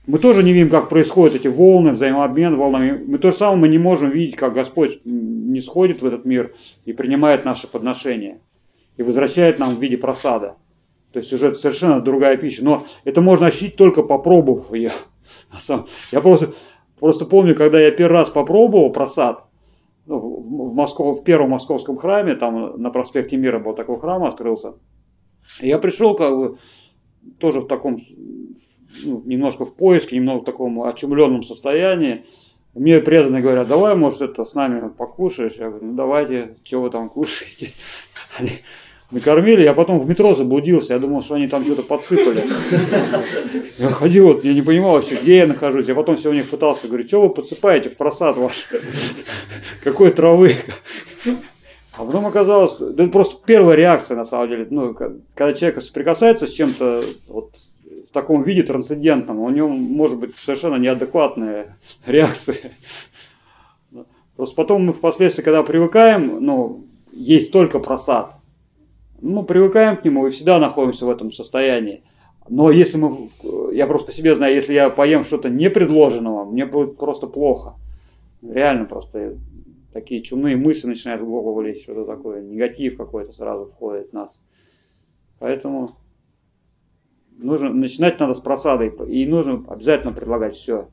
Мы тоже не видим, как происходят эти волны, взаимообмен волнами. Мы то же самое мы не можем видеть, как Господь не сходит в этот мир и принимает наши подношения и возвращает нам в виде просада. То есть уже это совершенно другая пища. Но это можно ощутить только попробовав ее. Я просто помню, когда я первый раз попробовал просад, в первом московском храме, там на проспекте Мира был такой храм, открылся. И я пришел как бы тоже в таком, немножко в поиске, немного в таком очумленном состоянии. Мне преданные говорят: давай, может, это с нами покушаешь. Я говорю: ну давайте, что вы там кушаете. Они накормили, я потом в метро заблудился, я думал, что они там что-то подсыпали. Я ходил, вот, я не понимал вообще, где я нахожусь. Я потом все у них пытался, говорю: что вы подсыпаете в просад ваш? Какой травы? А потом оказалось, да это просто первая реакция на самом деле. Когда человек соприкасается с чем-то вот в таком виде трансцендентном, у него может быть совершенно неадекватная реакция. Просто потом мы впоследствии, когда привыкаем, есть только просад. Мы привыкаем к нему и всегда находимся в этом состоянии. Но если я просто по себе знаю, если я поем что-то непредложенного, мне будет просто плохо. Реально просто такие чумные мысли начинают в голову лезть, что-то такое, негатив какой-то сразу входит в нас. Поэтому начинать надо с просады, и нужно обязательно предлагать все.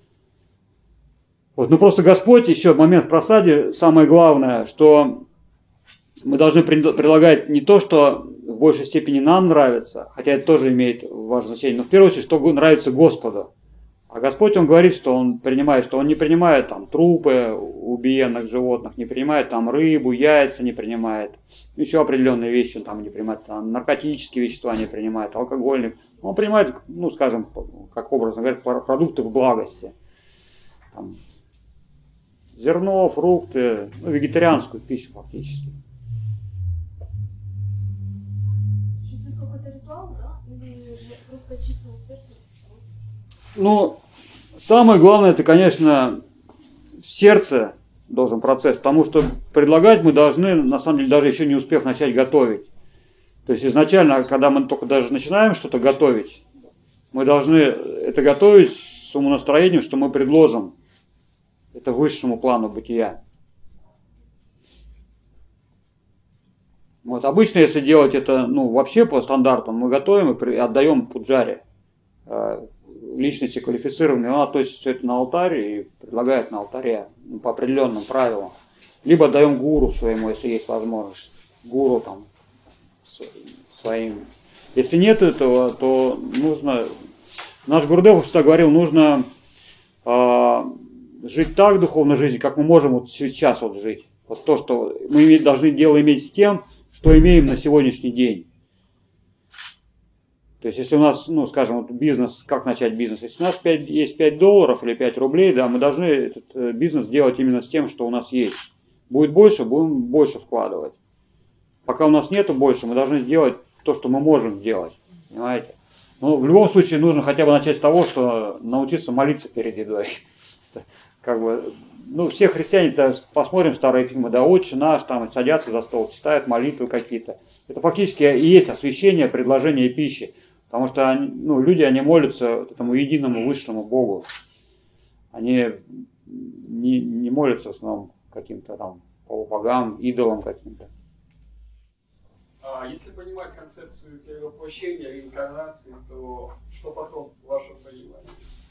Вот, просто Господь, еще момент в просаде, самое главное, что мы должны предлагать не то, что в большей степени нам нравится, хотя это тоже имеет важное значение, но в первую очередь, что нравится Господу. А Господь, Он говорит, что Он принимает, что Он не принимает там трупы убиенных животных, не принимает там рыбу, яйца не принимает, еще определенные вещи Он там не принимает, там, наркотические вещества не принимает, алкогольные. Он принимает, скажем, как образно говоря, продукты в благости. Там, зерно, фрукты, вегетарианскую пищу фактически. Существует какой-то ритуал, да? Или просто чистое сердце? Самое главное, это, конечно, в сердце должен процесс, потому что предлагать мы должны, на самом деле, даже еще не успев начать готовить. То есть изначально, когда мы только даже начинаем что-то готовить, мы должны это готовить с умонастроением, что мы предложим это высшему плану бытия. Вот обычно, если делать это, вообще по стандартам, мы готовим и отдаем пуджаре, личности квалифицированной, он относит все это на алтарь и предлагает на алтаре по определенным правилам. Либо отдаем гуру своему, если есть возможность, гуру там своим. Если нет этого, то нужно, наш Гурудев всегда говорил, нужно жить так духовной жизнью, как мы можем вот сейчас вот жить. Вот то, что мы должны дело иметь с тем, что имеем на сегодняшний день. То есть, если у нас, скажем, бизнес, как начать бизнес? Если у нас есть $5 или 5 рублей, да, мы должны этот бизнес делать именно с тем, что у нас есть. Будет больше, будем больше вкладывать. Пока у нас нету больше, мы должны сделать то, что мы можем сделать. Понимаете? Но в любом случае нужно хотя бы начать с того, что научиться молиться перед едой. Все христиане, посмотрим старые фильмы, да, «Отче наш», там садятся за стол, читают молитвы какие-то. Это фактически и есть освящение, предложение пищи. Потому что люди, они молятся этому единому высшему Богу. Они не молятся в основном каким-то там полубогам, идолам каким-то. А если понимать концепцию перевоплощения, реинкарнации, то что потом в вашем понимании?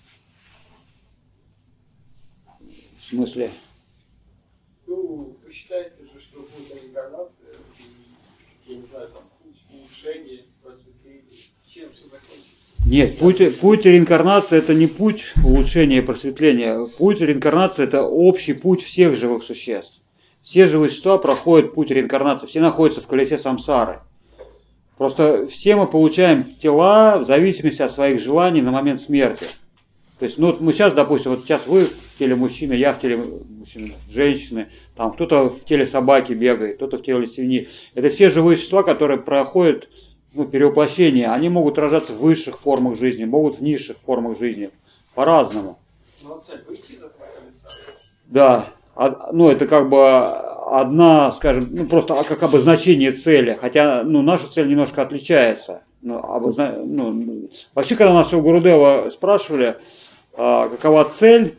В смысле? Вы считаете же, что будет реинкарнация, и, я не знаю, там, улучшение, просветление, чем все закончится? Нет, путь реинкарнации это не путь улучшения и просветления. Путь реинкарнации это общий путь всех живых существ. Все живые существа проходят путь реинкарнации, все находятся в колесе самсары. Просто все мы получаем тела в зависимости от своих желаний на момент смерти. То есть, мы сейчас, допустим, вот сейчас вы в теле мужчины, я в теле мужчины, женщины, там кто-то в теле собаки бегает, кто-то в теле свиньи. Это все живые существа, которые проходят перевоплощение. Они могут рождаться в высших формах жизни, могут в низших формах жизни. По-разному. Но цель выйти из этого колеса? Да. Это как бы одна, скажем, просто как обозначение цели. Хотя, наша цель немножко отличается. Вообще, когда нашего Гурудева спрашивали, какова цель,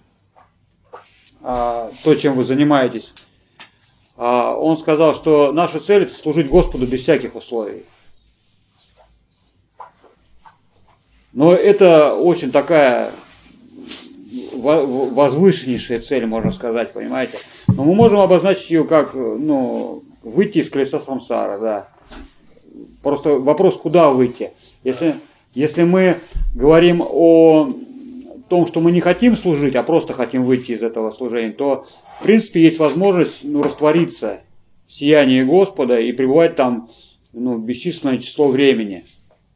то, чем вы занимаетесь, он сказал, что наша цель – это служить Господу без всяких условий. Но это очень такая возвышеннейшая цель, можно сказать, понимаете. Но мы можем обозначить ее как, выйти из колеса самсара, да. Просто вопрос, куда выйти. Если мы говорим о том, что мы не хотим служить, а просто хотим выйти из этого служения, то, в принципе, есть возможность раствориться в сиянии Господа и пребывать там бесчисленное число времени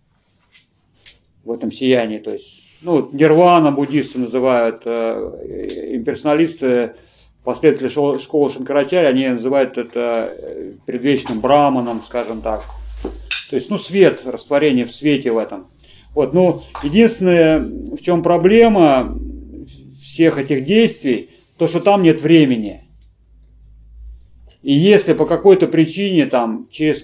в этом сиянии. То есть, нирвана буддисты называют, имперсоналисты, последователи школы Шанкарачарьи, они называют это предвечным браманом, скажем так. То есть, свет, растворение в свете в этом. Единственное, в чем проблема всех этих действий, то, что там нет времени. И если по какой-то причине, через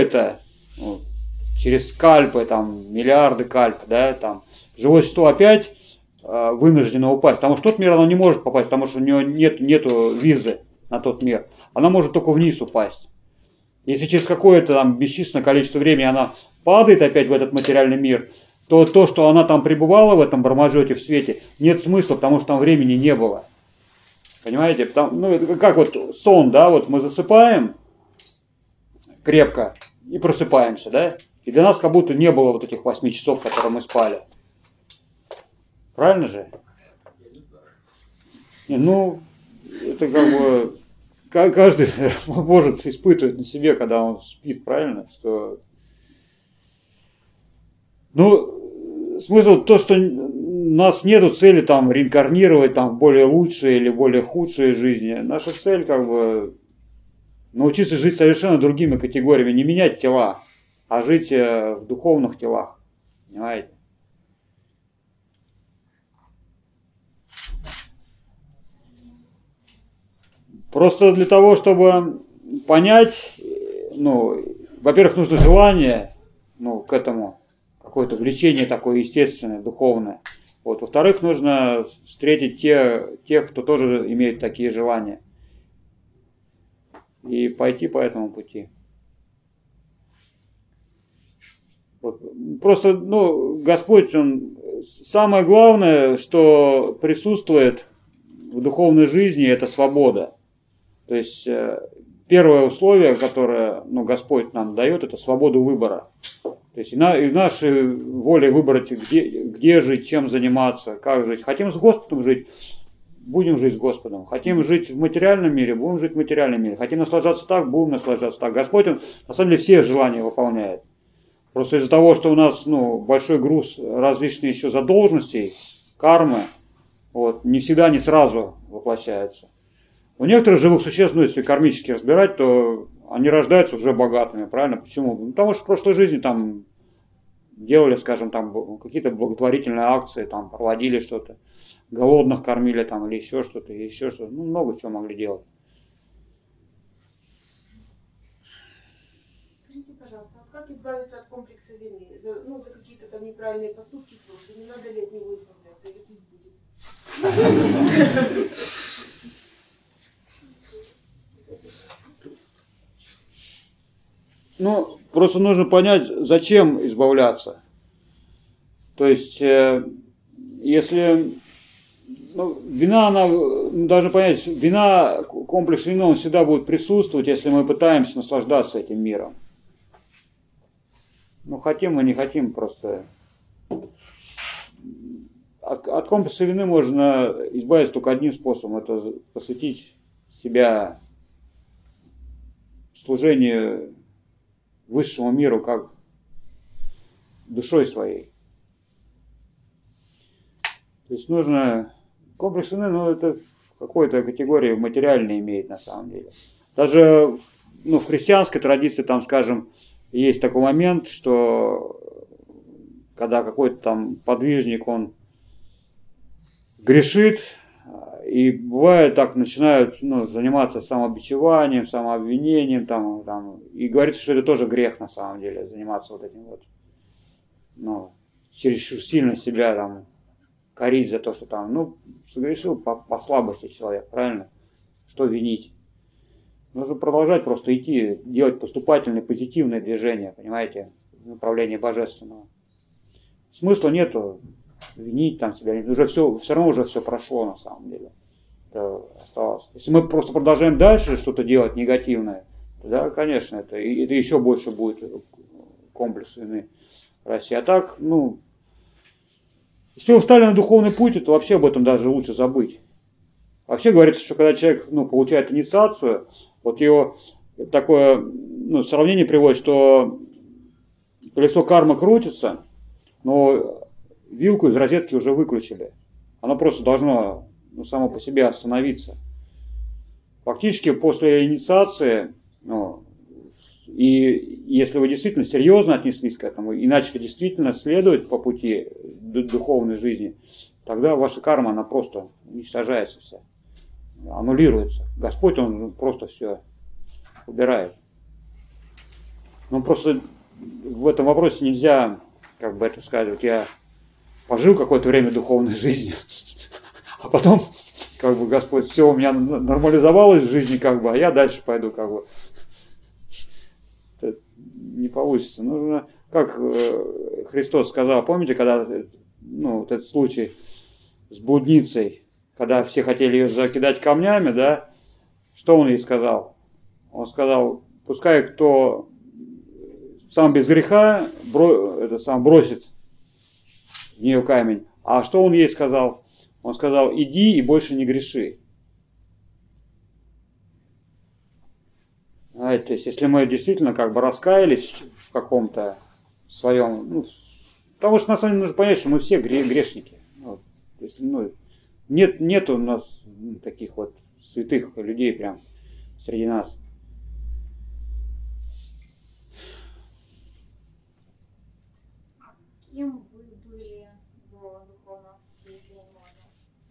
кальпы, миллиарды кальп, да, живое существо опять вынуждено упасть. Потому что в тот мир оно не может попасть, потому что у него нету визы на тот мир. Она может только вниз упасть. Если через какое-то бесчисленное количество времени она падает опять в этот материальный мир, то то, что она там пребывала в этом Брамаджоте, в свете, нет смысла, потому что там времени не было. Понимаете? Как сон, да, мы засыпаем крепко и просыпаемся, да? И для нас как будто не было этих 8 часов, которые мы спали. Правильно же? Это каждый может испытывать на себе, когда он спит, правильно? Что... смысл то, что у нас нету цели реинкарнировать в более лучшие или более худшие жизни. Наша цель научиться жить совершенно другими категориями, не менять тела, а жить в духовных телах. Понимаете? Просто для того, чтобы понять, во-первых, нужно желание, к этому, какое-то влечение такое естественное, духовное. Во-вторых, нужно встретить тех, кто тоже имеет такие желания. И пойти по этому пути. Просто, Господь, самое главное, что присутствует в духовной жизни, это свобода. То есть первое условие, которое Господь нам дает, это свободу выбора. То есть и нашей воле выбрать, где жить, чем заниматься, как жить. Хотим с Господом жить, будем жить с Господом. Хотим жить в материальном мире, будем жить в материальном мире. Хотим наслаждаться так, будем наслаждаться так. Господь, Он на самом деле все желания выполняет. Просто из-за того, что у нас большой груз различных еще задолженностей, кармы, не всегда, не сразу воплощается. У некоторых живых существ, если кармически разбирать, то они рождаются уже богатыми, правильно? Почему? Потому что в прошлой жизни делали, скажем, какие-то благотворительные акции, проводили что-то, голодных кормили или еще что-то, много чего могли делать. Скажите, пожалуйста, как избавиться от комплекса вины за какие-то неправильные поступки в прошлом? Не надо ли от него избавляться, или пусть будет? Просто нужно понять, зачем избавляться. То есть, если вина, должны понять, комплекс вины, он всегда будет присутствовать, если мы пытаемся наслаждаться этим миром. Хотим мы, не хотим, просто. От комплекса вины можно избавиться только одним способом, это посвятить себя служению высшему миру как душой своей. То есть нужно... Комплекс вины, это в какой-то категории материальной имеет на самом деле. Даже в христианской традиции, скажем, есть такой момент, что когда какой-то подвижник, он грешит, и бывает так, начинают заниматься самобичеванием, самообвинением, и говорится, что это тоже грех на самом деле, заниматься этим. чересчур сильно себя там корить за то, что там, согрешил по слабости человек, правильно? Что винить? Нужно продолжать просто идти, делать поступательные, позитивные движения, понимаете, в направлении божественного. Смысла нету винить там себя, уже все равно уже все прошло на самом деле. Это оставалось. Если мы просто продолжаем дальше что-то делать негативное, тогда, конечно, это еще больше будет комплекс вины России. А так, если вы встали на духовный путь, то вообще об этом даже лучше забыть. Вообще говорится, что когда человек получает инициацию, вот его такое сравнение приводит, что колесо кармы крутится, но вилку из розетки уже выключили. Оно просто должно само по себе остановиться. Фактически после инициации, и если вы действительно серьезно отнеслись к этому и начали действительно следовать по пути духовной жизни, тогда ваша карма, она просто уничтожается вся, аннулируется. Господь, Он просто все убирает. Но просто в этом вопросе нельзя, это сказать, вот я пожил какое-то время духовной жизнью, а потом, Господь, все у меня нормализовалось в жизни, а я дальше пойду, Это не получится. Нужно, как Христос сказал, помните, когда, вот этот случай с блудницей, когда все хотели ее закидать камнями, да, что он ей сказал? Он сказал, пускай кто сам без греха бросит в нее камень. А что он ей сказал? Он сказал, иди и больше не греши. Знаете, то есть, если мы действительно раскаялись в каком-то своем, потому что на самом деле нужно понять, что мы все грешники. То есть, нет у нас таких вот святых людей прям среди нас. Кем вы были до духовного пути, если не можно?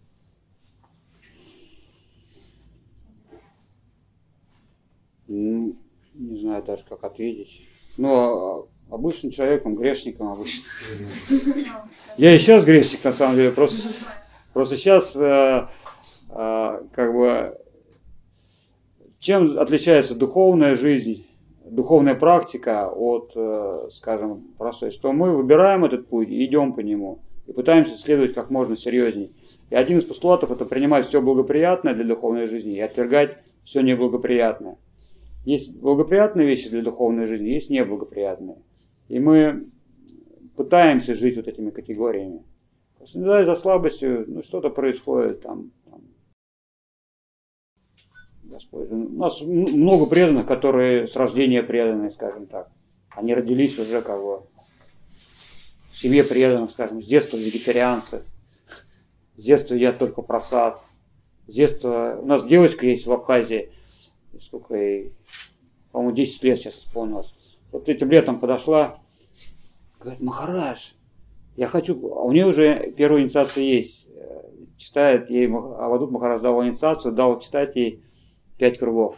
Не знаю даже, как ответить. Обычным человеком, грешником обычно. Я и сейчас грешник, на самом деле. Просто сейчас чем отличается духовная жизнь, духовная практика от, скажем, простой, что мы выбираем этот путь и идем по нему, и пытаемся следовать как можно серьезней. И один из постулатов – это принимать все благоприятное для духовной жизни и отвергать все неблагоприятное. Есть благоприятные вещи для духовной жизни, есть неблагоприятные. И мы пытаемся жить вот этими категориями. Просто иногда из-за слабости что-то происходит там. Господь. У нас много преданных, которые с рождения преданные, скажем так. Они родились уже в семье преданных, скажем, с детства вегетарианцы. С детства едят только просад. С детства... У нас девочка есть в Абхазии, сколько ей, по-моему, 10 лет сейчас исполнилось. Вот этим летом подошла, говорит, Махарадж, я хочу... А у нее уже первая инициация есть. Читает ей, Авадут Махарадж дал инициацию, дал читать ей 5 кругов.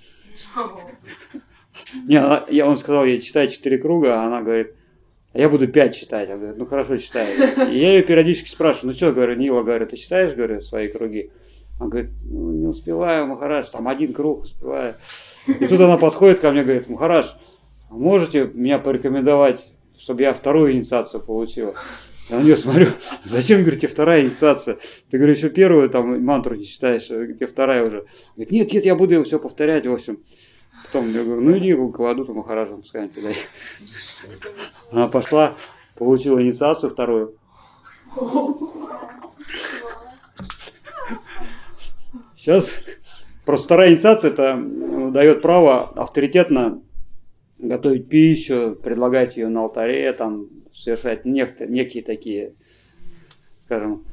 Он сказал ей, читай 4 круга, а она говорит, а я буду 5 читать. Я говорю, хорошо, читай. И я ее периодически спрашиваю, что, говорю, Нила, говорю, ты читаешь, говорю, свои круги? Она говорит, не успеваю, Махарадж, там 1 круг успеваю. И тут она подходит ко мне, говорит, Махарадж, можете меня порекомендовать, чтобы я 2-ю инициацию получил? Я на нее смотрю, зачем, говорит, тебе 2-я инициация? Ты, говорю, еще 1-ю там мантру не читаешь, тебе 2-я уже. Говорит, нет, я буду все повторять, в общем. Потом я говорю, иди к Авадуту Махараджу, пускай туда. Она пошла, получила инициацию 2-ю. Сейчас просто 2-я инициация это дает право авторитетно готовить пищу, предлагать ее на алтаре, там, совершать некие такие, скажем,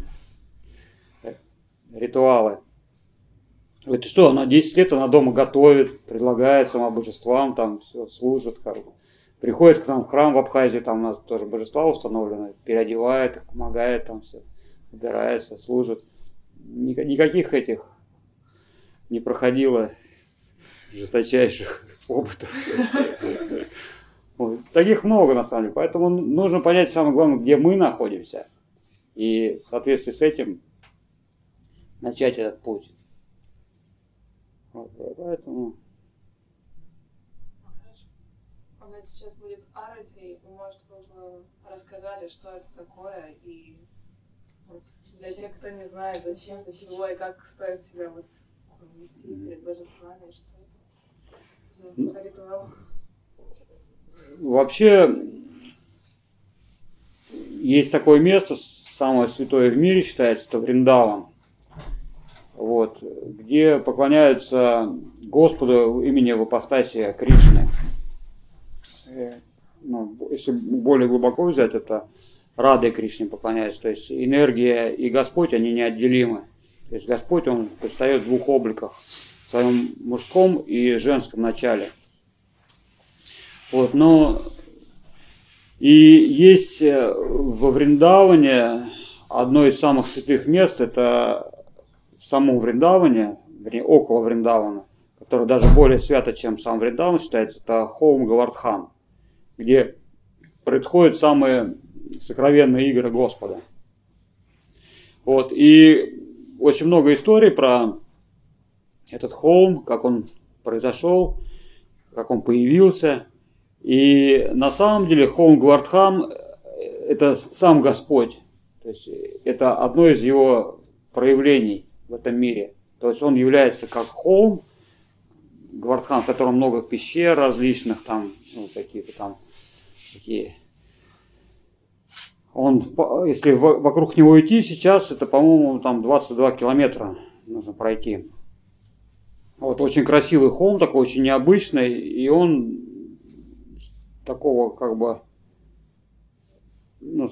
ритуалы. Это что, она 10 лет она дома готовит, предлагает самобожествам, там все служит, приходит к нам в храм в Абхазии, там у нас тоже божества установлены, переодевает их, помогает, там все, убирается, служит. Никаких этих не проходило жесточайших опытов. Вот. Таких много на самом деле. Поэтому нужно понять самое главное, где мы находимся. И в соответствии с этим начать этот путь. Вот, поэтому... У нас сейчас будет арати, и, может, вы бы рассказали, что это такое, и вот для тех, кто не знает, зачем, для чего и как стоит себя вот вести перед божествами, что это за ритуал. Вообще, есть такое место, самое святое в мире считается, это Вриндаван, вот, где поклоняются Господу имени в ипостаси Кришны. Ну, если более глубоко взять, это Радой Кришне поклоняются. То есть энергия и Господь, они неотделимы. То есть Господь, Он предстает в двух обликах, в своем мужском и женском начале. Вот, но и есть во Вриндаване одно из самых святых мест, это в самом Вриндаване, вернее, около Вриндавана, которое даже более свято, чем сам Вриндаван считается, это Хоум Говардхан, где происходят самые сокровенные игры Господа. Вот, и очень много историй про этот холм, как он произошел, как он появился. И на самом деле холм Говардхан – это сам Господь. То есть это одно из его проявлений в этом мире. То есть он является как холм Говардхан, в котором много пещер различных, там, ну, какие-то там такие. Он, если вокруг него идти сейчас, это, по-моему, там 22 километра нужно пройти. Вот, очень красивый холм, такой очень необычный, и он такого, как бы, ну,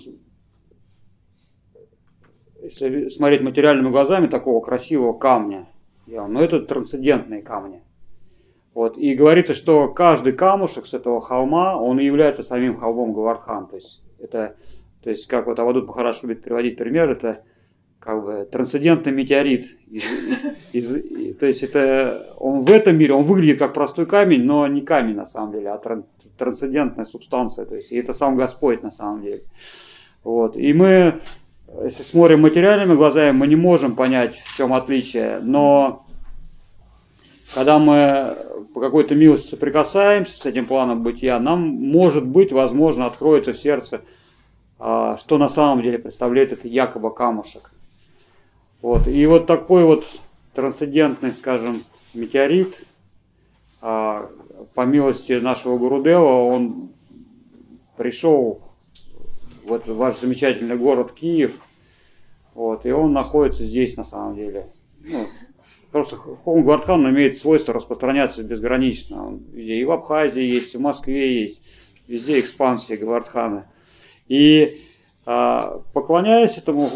если смотреть материальными глазами, такого красивого камня. Но это трансцендентные камни. Вот, и говорится, что каждый камушек с этого холма, он и является самим холмом Говардхан. То есть, это, то есть как вот Авадут Махарадж любит приводить пример, это как бы трансцендентный метеорит. То есть это он в этом мире, он выглядит как простой камень, но не камень на самом деле, а трансцендентная субстанция. То есть и это сам Господь на самом деле. Вот. И мы, если смотрим материальными глазами, мы не можем понять, в чем отличие. Но когда мы по какой-то милости соприкасаемся с этим планом бытия, нам, может быть, возможно, откроется в сердце, что на самом деле представляет это якобы камушек. Вот. И вот такой вот трансцендентный, скажем, метеорит, по милости нашего Гурудева, он пришел в ваш замечательный город Киев, вот, и он находится здесь на самом деле. Ну, просто холм Говардхан имеет свойство распространяться безгранично. Он и в Абхазии есть, и в Москве есть, везде экспансия Говардхана. И поклоняясь этому,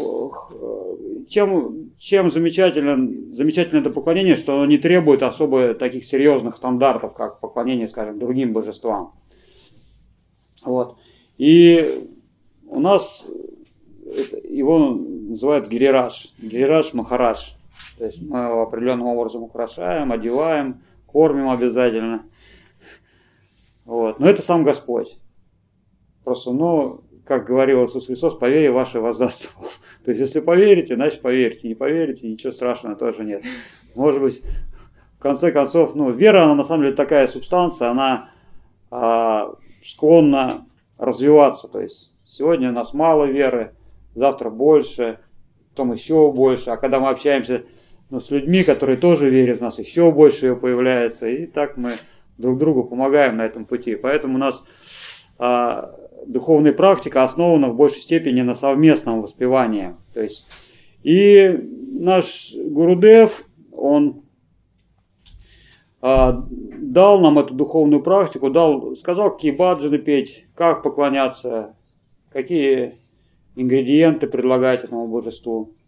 чем замечательно это поклонение, что оно не требует особо таких серьезных стандартов, как поклонение, скажем, другим божествам. Вот. И у нас его называют Гирирадж Махарадж. То есть мы его определенным образом украшаем, одеваем, кормим обязательно. Вот. Но это сам Господь. Просто, как говорил Иисус Христос, по вере вашей воздастся. То есть, если поверите, значит поверите. Не поверите, ничего страшного тоже нет. Может быть, в конце концов, вера, она на самом деле такая субстанция, она склонна развиваться. То есть, сегодня у нас мало веры, завтра больше, потом еще больше. А когда мы общаемся с людьми, которые тоже верят в нас, еще больше ее появляется. И так мы друг другу помогаем на этом пути. Поэтому у нас духовная практика основана в большей степени на совместном воспевании. То есть, и наш Гурудев, он дал нам эту духовную практику, сказал, какие баджаны петь, как поклоняться, какие ингредиенты предлагать этому божеству.